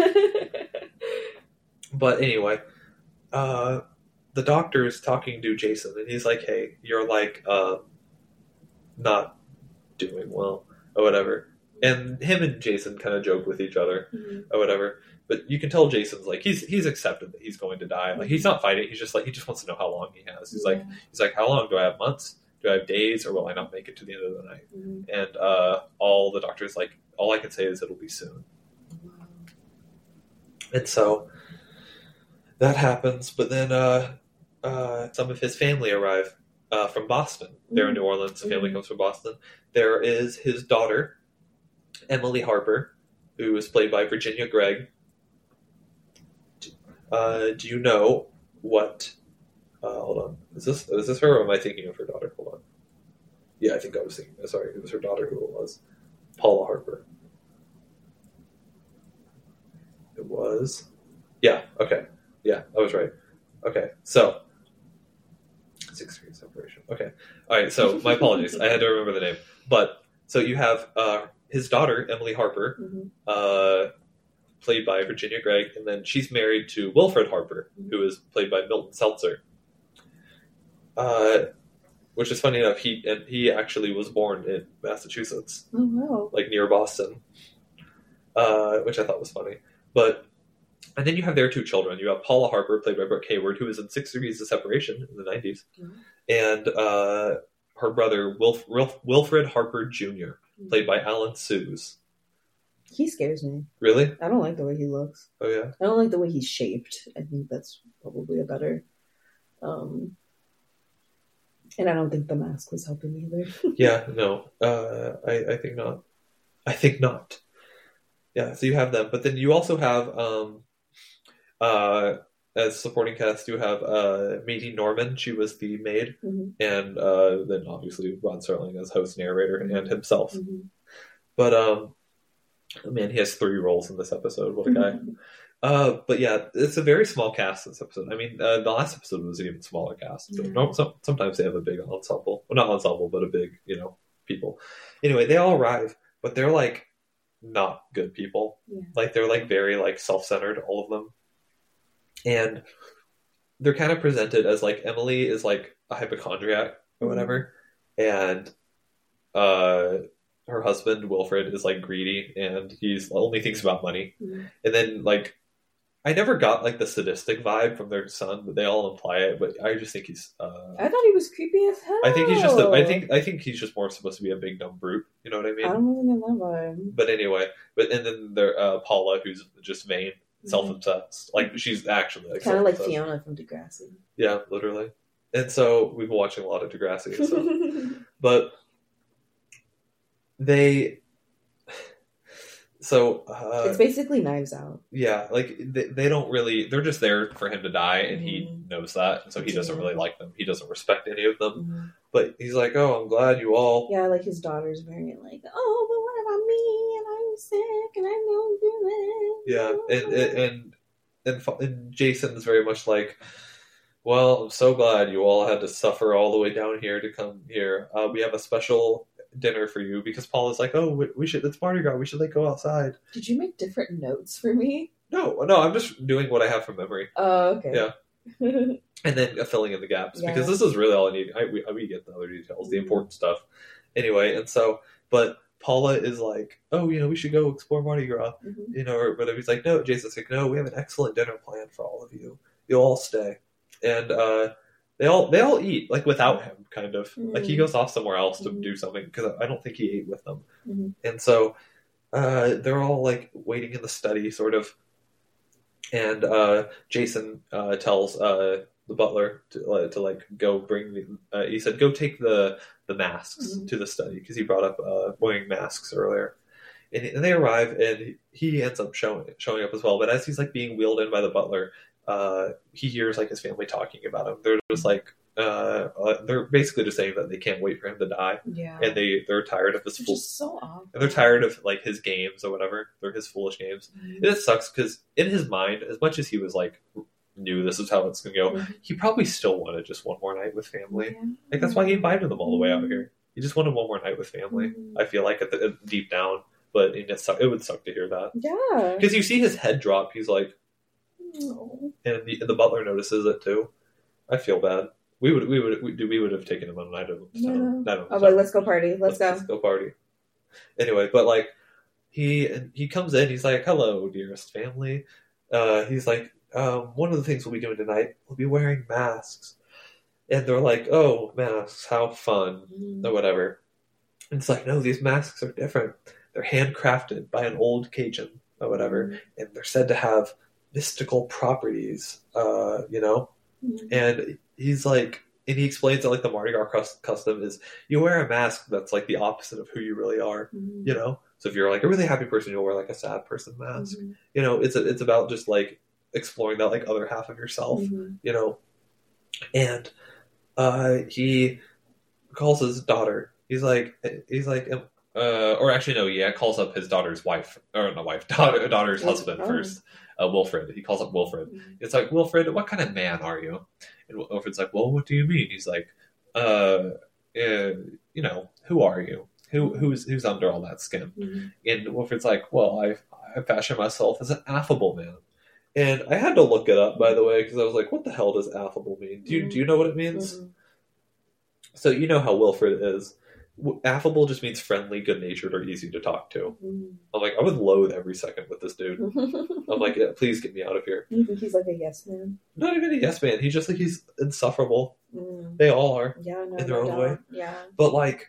But anyway, uh, the doctor is talking to Jason, and he's like, hey, you're like, uh, not doing well, or whatever. And him and Jason kind of joke with each other, mm-hmm. or whatever. But you can tell Jason's like, he's he's accepted that he's going to die. Like, he's not fighting. He's just like, he just wants to know how long he has. He's yeah. like, he's like, how long? Do I have months? Do I have days? Or will I not make it to the end of the night? Mm-hmm. And uh, all the doctor's like, all I can say is it'll be soon. Wow. And so that happens. But then uh, uh, some of his family arrive uh, from Boston. Mm-hmm. They're in New Orleans. The family mm-hmm. comes from Boston. There is his daughter, Emily Harper, who is played by Virginia Gregg. Uh, do you know what? Uh, hold on. Is this is this her, or am I thinking of her daughter? Hold on. Yeah, I think I was thinking. Sorry, it was her daughter who it was. Paula Harper. It was. Yeah. Okay. Yeah, I was right. Okay. So six degree separation. Okay. All right. So my apologies. I had to remember the name. But so you have uh, his daughter Emily Harper. Mm-hmm. Uh, played by Virginia Gregg, and then she's married to Wilfred Harper, mm-hmm. who is played by Milton Seltzer. Uh, which is funny enough, he and he actually was born in Massachusetts. Oh, wow. Like near Boston. Uh, which I thought was funny. But and then you have their two children. You have Paula Harper, played by Brooke Hayward, who was in Six Degrees of Separation in the nineties, mm-hmm. and uh, her brother Wilf- Wilf- Wilfred Harper Junior, mm-hmm. played by Alan Sues. He scares me. Really? I don't like the way he looks. Oh yeah. I don't like the way he's shaped. I think that's probably a better. Um, and I don't think the mask was helping either. yeah. No. Uh, I I think not. I think not. Yeah. So you have them, but then you also have. Um, Uh, as supporting cast, you have uh, Mady Norman. She was the maid, mm-hmm. and uh, then obviously Rod Serling as host, narrator, and himself. Mm-hmm. But um, man, he has three roles in this episode. What a guy! Mm-hmm. Uh, but yeah, it's a very small cast. This episode. I mean, uh, the last episode was an even smaller cast. So, yeah. no, so, sometimes they have a big ensemble. Well, not ensemble, but a big, you know, people. Anyway, they all arrive, but they're like not good people. Yeah. Like they're like very like self-centered, all of them. And they're kind of presented as like Emily is like a hypochondriac or whatever, and uh, her husband Wilfred is like greedy and he's only thinks about money. Mm-hmm. And then like I never got like the sadistic vibe from their son, but they all imply it. But I just think he's. Uh, I thought he was creepy as hell. I think he's just. A, I think. I think he's just more supposed to be a big dumb brute. You know what I mean? I don't really get that vibe. But anyway, but and then there uh, Paula, who's just vain. Self-obsessed. Like, she's actually like kind of like Fiona from Degrassi. Yeah, literally. And so we've been watching a lot of Degrassi. So. But they... So... Uh, it's basically Knives Out. Yeah, like, they, they don't really... They're just there for him to die, and mm-hmm. he knows that. And so he doesn't really like them. He doesn't respect any of them. Mm-hmm. But he's like, oh, I'm glad you all... Yeah, like, his daughter's very like, oh, but what about me? And I'm sick, and I don't do it. Yeah, and and, and and Jason's very much like, well, I'm so glad you all had to suffer all the way down here to come here. Uh, we have a special dinner for you, because Paula's like, oh, we, we should, it's Mardi Gras, we should like go outside. Did you make different notes for me? No, no, I'm just doing what I have from memory. Oh, okay. Yeah. And then uh, filling in the gaps, yeah. because this is really all I need. I, we, we get the other details, the important stuff. Anyway, and so, but Paula is like, oh, you know, we should go explore Mardi Gras, mm-hmm. you know, or whatever. He's like, no, Jason's like, no, we have an excellent dinner planned for all of you. You'll all stay. And uh, they all they all eat, like, without him, kind of. Mm-hmm. Like, he goes off somewhere else to mm-hmm. do something, because I don't think he ate with them. Mm-hmm. And so uh, they're all, like, waiting in the study, sort of. And uh, Jason uh, tells uh, the butler to, uh, to, like, go bring the... Uh, he said, go take the, the masks mm-hmm. to the study, because he brought up uh, wearing masks earlier. And, and they arrive, and he ends up showing showing up as well. But as he's, like, being wheeled in by the butler, uh, he hears, like, his family talking about him. They're just, like... Uh, uh, they're basically just saying that they can't wait for him to die. Yeah. And they, they're tired of his... Fool- so awful. And they're tired of, like, his games or whatever. They're his foolish games. Mm-hmm. And it sucks, because in his mind, as much as he was, like... knew this is how it's going to go, mm-hmm. he probably still wanted just one more night with family. Yeah. Like, that's why he invited them all the way out here. He just wanted one more night with family. Mm-hmm. I feel like at the, at deep down, but it, it would suck to hear that. Yeah. Because you see his head drop, he's like, oh. and, the, and the butler notices it too. I feel bad. We would we would we, we would have taken him on a night of yeah. night of. Oh, but let's go party. Let's, let's go. Let's go party. Anyway, but like he he comes in, he's like, hello, dearest family. Uh, he's like, Um, one of the things we'll be doing tonight, we'll be wearing masks. And they're like, oh, masks, how fun, mm. or whatever. And it's like, no, these masks are different. They're handcrafted by an old Cajun, or whatever. Mm. And they're said to have mystical properties, uh, you know? Mm. And he's like, and he explains that, like, the Mardi Gras custom is you wear a mask that's, like, the opposite of who you really are, mm. you know? So if you're, like, a really happy person, you'll wear, like, a sad person mask. Mm. You know, it's a, it's about just, like, exploring that, like, other half of yourself, mm-hmm. you know. And uh, he calls his daughter. He's like, he's like, uh, or actually no, yeah, calls up his daughter's wife, or not wife, daughter, daughter's husband oh. first, uh, Wilfred. He calls up Wilfred. Mm-hmm. It's like, Wilfred, what kind of man are you? And Wilfred's like, well, what do you mean? He's like, uh, uh you know, who are you? Who who's who's under all that skin? Mm-hmm. And Wilfred's like, well, I I fashion myself as an affable man. And I had to look it up, by the way, because I was like, what the hell does affable mean? Do you, mm-hmm. do you know what it means? Mm-hmm. So you know how Wilfred is. affable just means friendly, good-natured, or easy to talk to. Mm-hmm. I'm like, I would loathe every second with this dude. I'm like, yeah, please get me out of here. You think he's like a yes man? Not even a yes man. He's just like, he's insufferable. Mm. They all are. Yeah, no, in their no own way. doubt. Yeah. But like,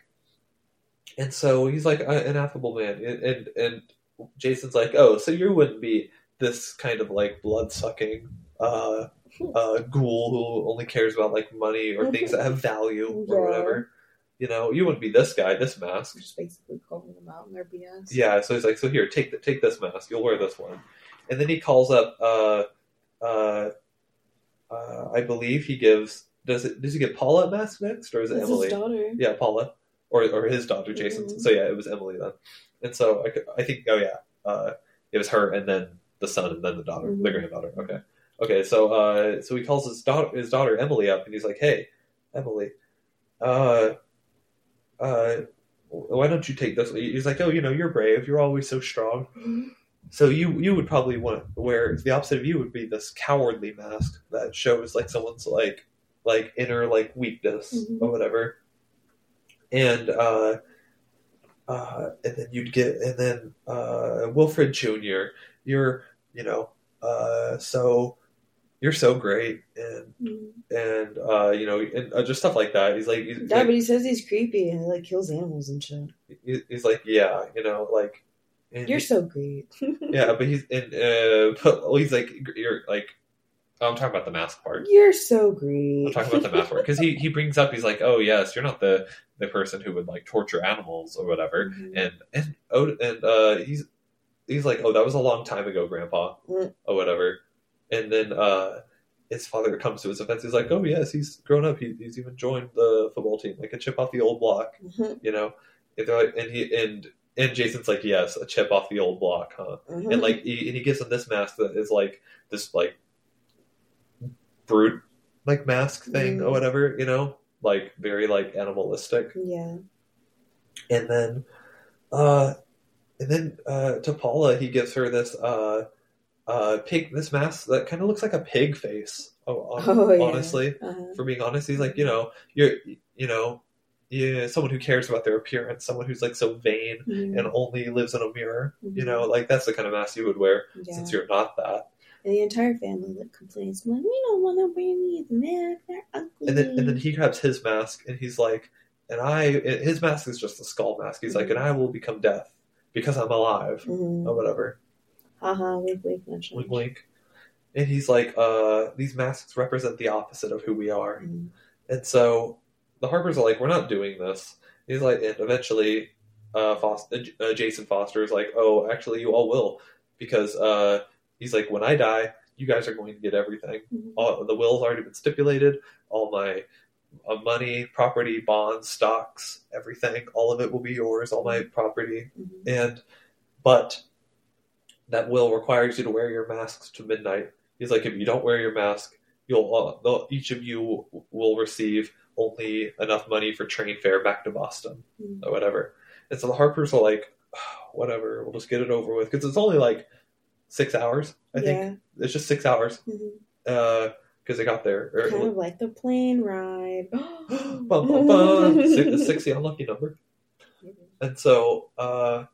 and so he's like a, an affable man, and, and and Jason's like, oh, so you wouldn't be this kind of like blood-sucking uh, uh, ghoul who only cares about like money or things that have value or Yeah. whatever. You know, you wouldn't be this guy, this mask. Just basically calling them out in their B S. Yeah, so he's like, so here, take the, take this mask. You'll wear this one. And then he calls up, uh, uh, uh, I believe he gives, does it, does he get Paula a mask next, or is it It's Emily? his daughter. Yeah, Paula. Or or his daughter, Jason. Mm-hmm. So yeah, it was Emily then. And so I, I think, oh yeah, uh, it was her and then the son and then the daughter, Mm-hmm. the granddaughter. Okay. Okay, so uh, so he calls his daughter, his daughter Emily up, and he's like, hey, Emily, uh, uh, why don't you take this? He's like, oh, you know, you're brave. You're always so strong. Mm-hmm. So you you would probably want to wear, the opposite of you would be this cowardly mask that shows like someone's like like inner like weakness Mm-hmm. or whatever. And uh, uh, and then you'd get, and then uh, Wilfred Junior, you're you know uh, so you're so great, and Mm-hmm. and uh, you know, and uh, just stuff like that. He's like, he's, Yeah, like, but he says he's creepy and he, like kills animals and shit. he- he's like, yeah, you know, like. And You're he- so great. yeah, but he's and uh, but well, he's like, you're like. Oh, I'm talking about the mask part. You're so great. I'm talking about the mask part because he, he brings up, he's like, oh yes, you're not the, the person who would like torture animals or whatever, Mm-hmm. and and oh and uh, he's he's like, oh, that was a long time ago, Grandpa, Mm. or whatever, and then uh, his father comes to his defense. He's like, oh yes, he's grown up. He, he's even joined the football team, like a chip off the old block, Mm-hmm. you know. And, they're like, and he and and Jason's like, yes, a chip off the old block, huh? Mm-hmm. And like he, and he gives him this mask that is like this like brute like mask thing Mm. or whatever, you know, like very like animalistic. Yeah. And then uh and then uh to Paula he gives her this uh uh pig this mask that kind of looks like a pig face. Oh, on, Oh, yeah. honestly, Uh-huh. for being honest, he's like, you know, you're you know, yeah, someone who cares about their appearance, someone who's like so vain Mhm. and only lives in a mirror, Mhm. you know, like that's the kind of mask you would wear Yeah. since you're not that. And the entire family like complains, like, we don't want to wear these masks. They're ugly. And then and then he grabs his mask and he's like, and I his mask is just a skull mask. He's like, and I will become death because I'm alive Mhm. or whatever. Haha, wink, wink, nudge, Wink, nudge. wink. And he's like, uh, these masks represent the opposite of who we are. Mhm. And so the Harpers are like, we're not doing this. He's like, and eventually, uh, Foster, uh, Jason Foster is like, oh, actually, you all will, because uh, he's like, when I die, you guys are going to get everything. Mhm. All the will's already been stipulated. All my uh, money, property, bonds, stocks, everything, all of it will be yours. All my property, Mhm. and but that will requires you to wear your masks to midnight. He's like, if you don't wear your mask, you'll uh, they'll- each of you will receive only enough money for train fare back to Boston Mhm. or whatever. And so the Harpers are like, whatever, we'll just get it over with because it's only like six hours. I Yeah. think it's just six hours Mhm. because they got there. Or, Kind of like the plane ride. bum, bum, bum. Six, six, the unlucky number. And so, uh,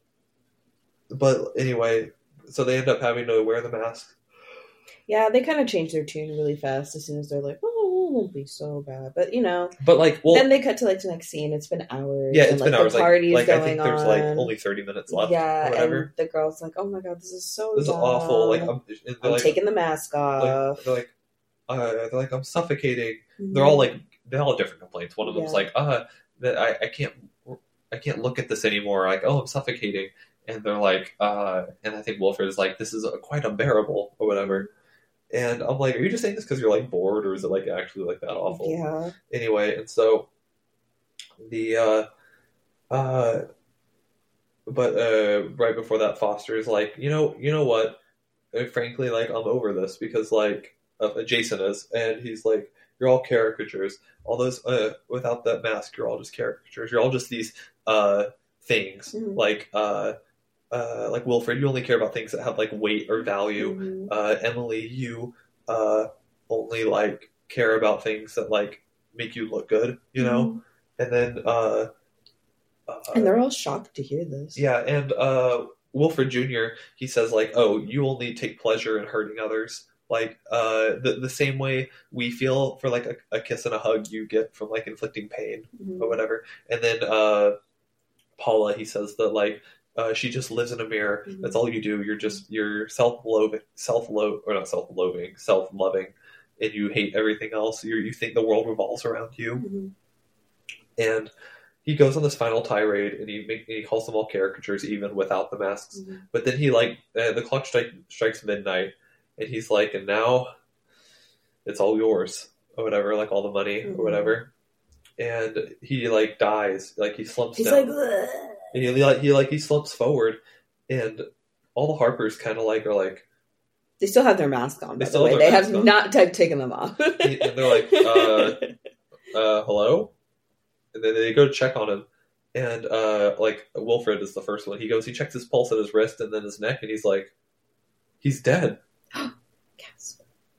but anyway, so they end up having to wear the mask. Yeah, they kind of change their tune really fast as soon as they're like, oh, it won't be so bad. But, you know, But like, well, then they cut to like the next scene. It's been hours. yeah, and, it's like, been hours. The Like, party's like I going think there's like on. only thirty minutes left. Yeah, or whatever. and the girl's like, oh my god, this is so This is dumb. awful. Like, I'm, and they're I'm like, taking the mask like, off. they're like, uh, they're like, I'm suffocating. Mhm. They're all like, they all have different complaints. One of them's Yeah. like, uh, that I, I can't, I can't look at this anymore. Like, oh, I'm suffocating. And they're like, uh, and I think Wilfred is like, this is uh, quite unbearable or whatever. And I'm like, are you just saying this because you're like bored, or is it like actually like that awful? Yeah. Anyway, and so the uh, uh, but uh, right before that, Foster is like, you know, you know what? Uh, frankly, like I'm over this because like uh, Jason is, and he's like, you're all caricatures. All those uh, without that mask, you're all just caricatures. You're all just these uh things Mhm. like uh. Uh, like Wilfred, you only care about things that have like weight or value. Mhm. Uh, Emily, you uh, only like care about things that like make you look good, you know. Mhm. And then uh, Uh, and they're all shocked to hear this. Yeah, and uh, Wilfred Junior, he says, like, oh, you only take pleasure in hurting others. Like, uh, the, the same way we feel for, like, a, a kiss and a hug you get from, like, inflicting pain mm-hmm. or whatever. And then uh, Paula, he says that, like, uh, she just lives in a mirror. Mm-hmm. That's all you do. You're just, you're self-loathing, self-loathing, or not self-loathing, self-loving, and you hate everything else. You you think the world revolves around you. Mm-hmm. And he goes on this final tirade, and he make, he calls them all caricatures, even without the masks. Mm-hmm. But then he, like, uh, the clock strike, strikes midnight, and he's like, and now it's all yours, or whatever, like, all the money, mm-hmm. or whatever. And he, like, dies. Like, he slumps he's down. He's like, and he, like, he, like, he slumps forward, and all the Harpers kind of, like, are like... They still have their mask on, by the way. They have on. not t- taken them off. and they're like, uh, uh, hello? And then they go to check on him, and uh, like Wilfred is the first one. He goes, he checks his pulse at his wrist and then his neck, and he's like, he's dead. Yes.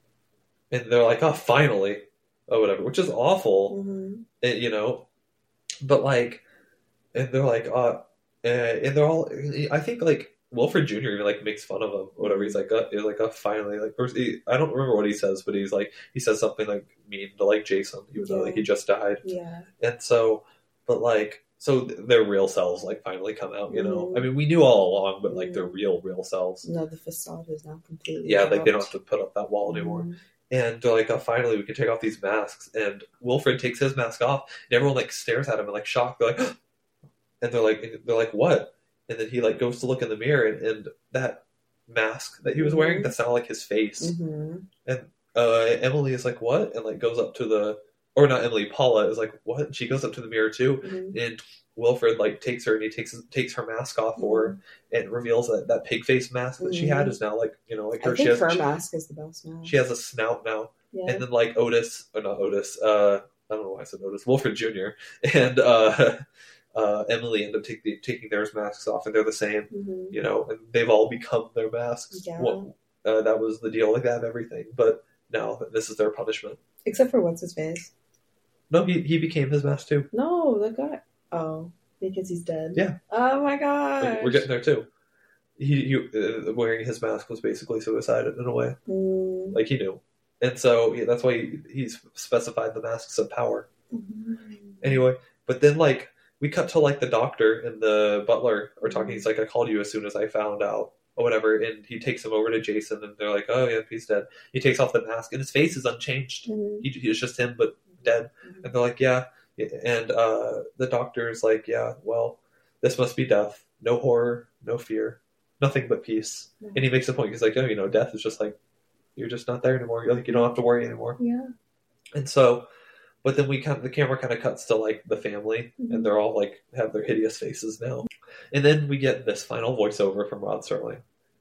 And they're like, oh, finally, or whatever, which is awful, mm-hmm. and, you know. But like, and they're like, uh, and they're all. I think like Wilfred Junior even like makes fun of him, or whatever. He's like, uh, he's like, oh, finally, like, or he, I don't remember what he says, but he's like, he says something like mean to like Jason, even yeah. though like he just died. Yeah. And so, but like, so their real selves like finally come out. You know, mm. I mean, we knew all along, but like mm. their real, real selves. No, the facade is now completely. Yeah, out. like they don't have to put up that wall anymore. Mm. And they're like, oh, finally, we can take off these masks. And Wilfred takes his mask off, and everyone like stares at him in like shock. They're like, and they're like, they're like, what? And then he like goes to look in the mirror, and, and that mask that he was wearing, mm-hmm. that sounded like his face. Mm-hmm. And uh, Emily is like, what? And like goes up to the, or not Emily, Paula is like, what? And she goes up to the mirror too. Mm-hmm. And Wilfred like takes her, and he takes takes her mask off for her, and reveals that that pig face mask that mm-hmm. she had is now like, you know, like her. I think she has, her she, mask is the best mask. She has a snout now. Yeah. And then like Otis, or not Otis, uh, I don't know why I said Otis, Wilfred Junior and uh, uh, Emily end up take the, taking their masks off, and they're the same, mm-hmm. you know, and they've all become their masks. Yeah. Well, uh, that was the deal, like they have everything, but now this is their punishment. Except for what's his face? No, he he became his mask too. No, the guy. Oh, because he's dead. Yeah. Oh my god. Like, we're getting there too. He, he uh, wearing his mask was basically suicide in a way. Mm. Like he knew, and so yeah, that's why he, he's specified the masks of power. Mm-hmm. Anyway, but then like we cut to like the doctor and the butler are talking. He's like, I called you as soon as I found out, or whatever, and he takes him over to Jason, and they're like, oh yeah, he's dead. He takes off the mask, and his face is unchanged. Mm-hmm. He, it's just him, but dead. Mm-hmm. And they're like, yeah, and uh, the doctor's like, yeah, well, this must be death. No horror, no fear, nothing but peace. Mm-hmm. And he makes a point. He's like, oh, you know, death is just like, you're just not there anymore. You're like, you don't have to worry anymore. Yeah. And so, but then we kind of, the camera kind of cuts to like the family, mm-hmm. and they're all like have their hideous faces now. And then we get this final voiceover from Rod Serling.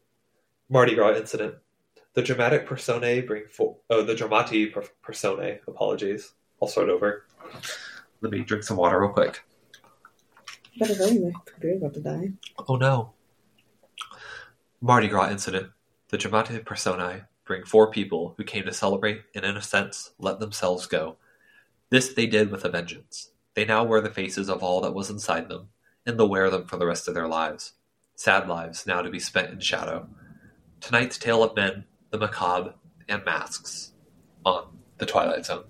Mardi Gras incident. The dramatic personae bring for oh the dramati per- personae. Apologies. I'll start over. Let me drink some water real quick. Better hurry, my computer's about to die. Oh no. Mardi Gras incident. The dramatic personae bring four people who came to celebrate and, in a sense, let themselves go. This they did with a vengeance. They now wear the faces of all that was inside them, and they'll wear them for the rest of their lives. Sad lives now to be spent in shadow. Tonight's tale of men, the macabre, and masks on The Twilight Zone.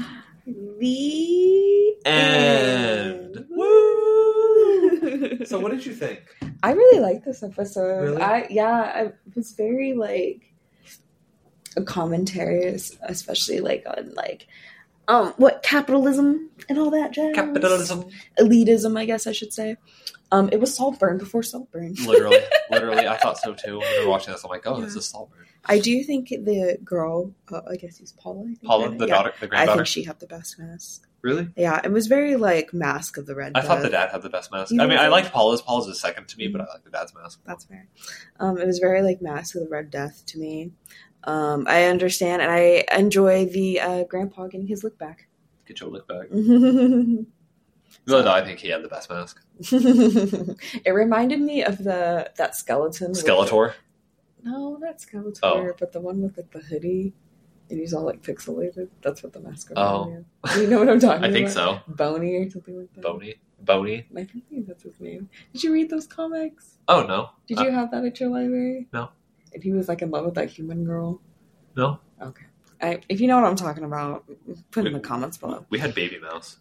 The end. end. Woo! So what did you think? I really liked this episode. Really? I yeah, I was very like a commentary, especially like on like um what capitalism and all that jazz. Capitalism. Elitism, I guess I should say. Um, it was Saltburn before Saltburn. Literally, literally, I thought so too. When we were watching this, I'm like, oh, yeah. This is Saltburn. I do think the girl, uh, I guess he's Paula. I think Paula, the yeah. daughter, the granddaughter. I think she had the best mask. Really? Yeah, it was very like Mask of the Red I Death. thought the dad had the best mask. You I mean, know, I liked Paula's. Paula's is second to me, but I like the dad's mask. That's fair. Um, it was very like Mask of the Red Death to me. Um, I understand, and I enjoy the uh, grandpa getting his lick back. Get your lick back. Really, though, I think he had the best mask. It reminded me of the that skeleton. Skeletor? With, no, not Skeletor, oh. but the one with like the hoodie, and he's all like pixelated. That's what the mask. Oh, do you know what I'm talking about? I think so. Boney or something like that. Boney, Boney. I think that's his name. Did you read those comics? Oh, no. Did uh, you have that at your library? No. And he was like in love with that human girl? No. Okay. I, if you know what I'm talking about, put we, in the comments below. We had Baby Mouse.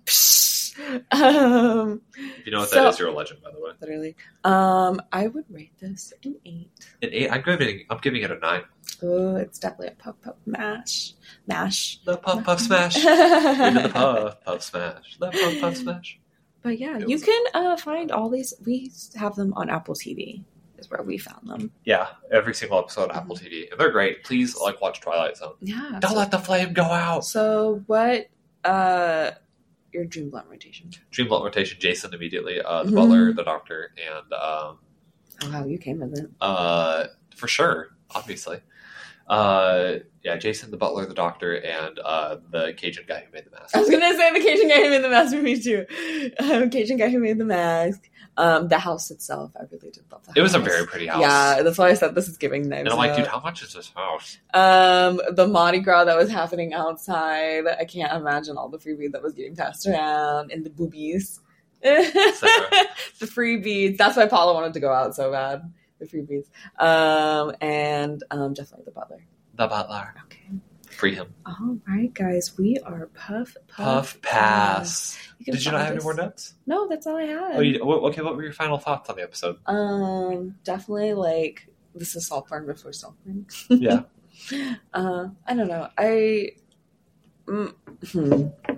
um, if you know what so, that is, you're a legend, by the way. Literally. Um, I would rate this an eight. An eight? I'm giving, I'm giving it a nine. Oh, it's definitely a puff puff mash. Mash. The puff puff smash. We did the puff puff smash. The puff puff smash. But yeah, it you was... can uh, find all these. We have them on Apple T V. Is where we found them. Yeah, every single episode on Apple T V. And they're great. Please like watch Twilight Zone. Yeah. Don't so, let the flame go out. So what uh your dream blunt rotation? Dream blunt rotation, Jason immediately, uh the mm-hmm. butler, the doctor, and um oh wow, you came with it. Uh for sure, obviously. Uh yeah, Jason, the butler, the doctor, and uh the Cajun guy who made the mask. I was gonna say the Cajun guy who made the mask for me too. Um, Cajun guy who made the mask. Um, the house itself, I really did love the house. It was a very pretty house. Yeah, that's why I said this is giving knives. And I'm like, out. dude, how much is this house? Um, the Mardi Gras that was happening outside. I can't imagine all the freebies that was getting passed around and the boobies. The freebies. That's why Paula wanted to go out so bad. The freebies. Um, and um, definitely the butler. The butler. Okay. Free him. All right, guys. We are Puff Puff, puff Pass. You Did you not have us. any more notes? No, that's all I had. Oh, you, okay, what were your final thoughts on the episode? Um, definitely like this is salt porn before salt porn. Yeah. uh, I don't know. I. Mm, hmm.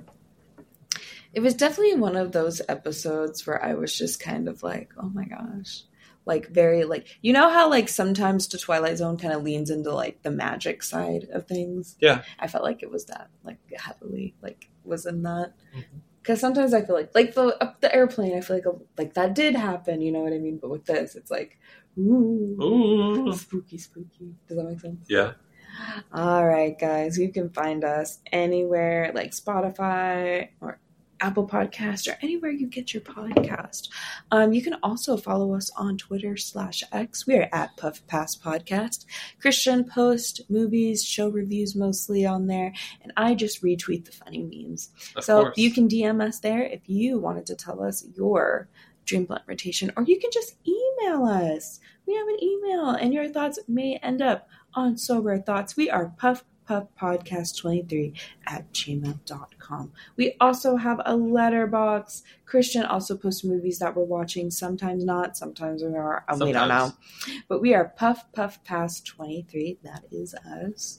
It was definitely one of those episodes where I was just kind of like, oh my gosh. Like very like you know how like sometimes the Twilight Zone kind of leans into like the magic side of things. Yeah, I felt like it was that like heavily like was in that because mm-hmm. sometimes I feel like like the up the airplane I feel like a, like that did happen, you know what I mean? But with this, it's like ooh, ooh. spooky, spooky. Does that make sense? Yeah. All right, guys, you can find us anywhere like Spotify or Apple Podcast or anywhere you get your podcast. Um, you can also follow us on Twitter slash X. We are at Puff Pass Podcast. Christian post movies, show reviews mostly on there, and I just retweet the funny memes. Of so course. You can D M us there if you wanted to tell us your dream blunt rotation, or you can just email us. We have an email, and your thoughts may end up on Sober Thoughts. We are Puff Puff Podcast twenty-three at gmail dot com. We also have a letterbox. Christian also posts movies that we're watching. Sometimes not. Sometimes we are. Sometimes. We don't know. But we are Puff Puff Pass twenty-three. That is us.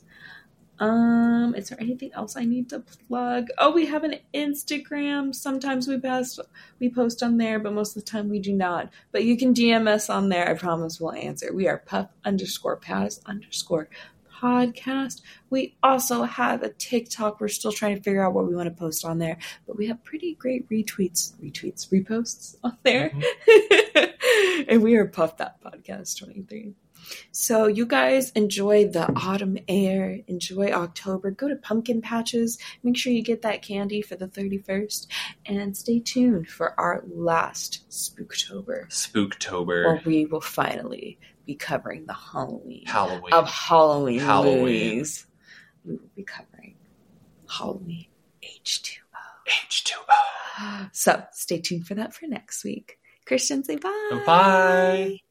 Um, is there anything else I need to plug? Oh, we have an Instagram. Sometimes we post we post on there, but most of the time we do not. But you can D M us on there. I promise we'll answer. We are Puff underscore Pass underscore podcast. We also have a TikTok. We're still trying to figure out what we want to post on there, but we have pretty great retweets, retweets, reposts on there. Mm-hmm. And we are Puff That Podcast twenty-three. So you guys enjoy the autumn air, enjoy October, go to pumpkin patches, make sure you get that candy for the thirty-first, and stay tuned for our last Spooktober. Spooktober. Where we will finally be covering the Halloween. Halloween. Of Halloween, Halloween. movies. We will be covering Halloween H two O. H two O. So stay tuned for that for next week. Christian, say bye. Bye.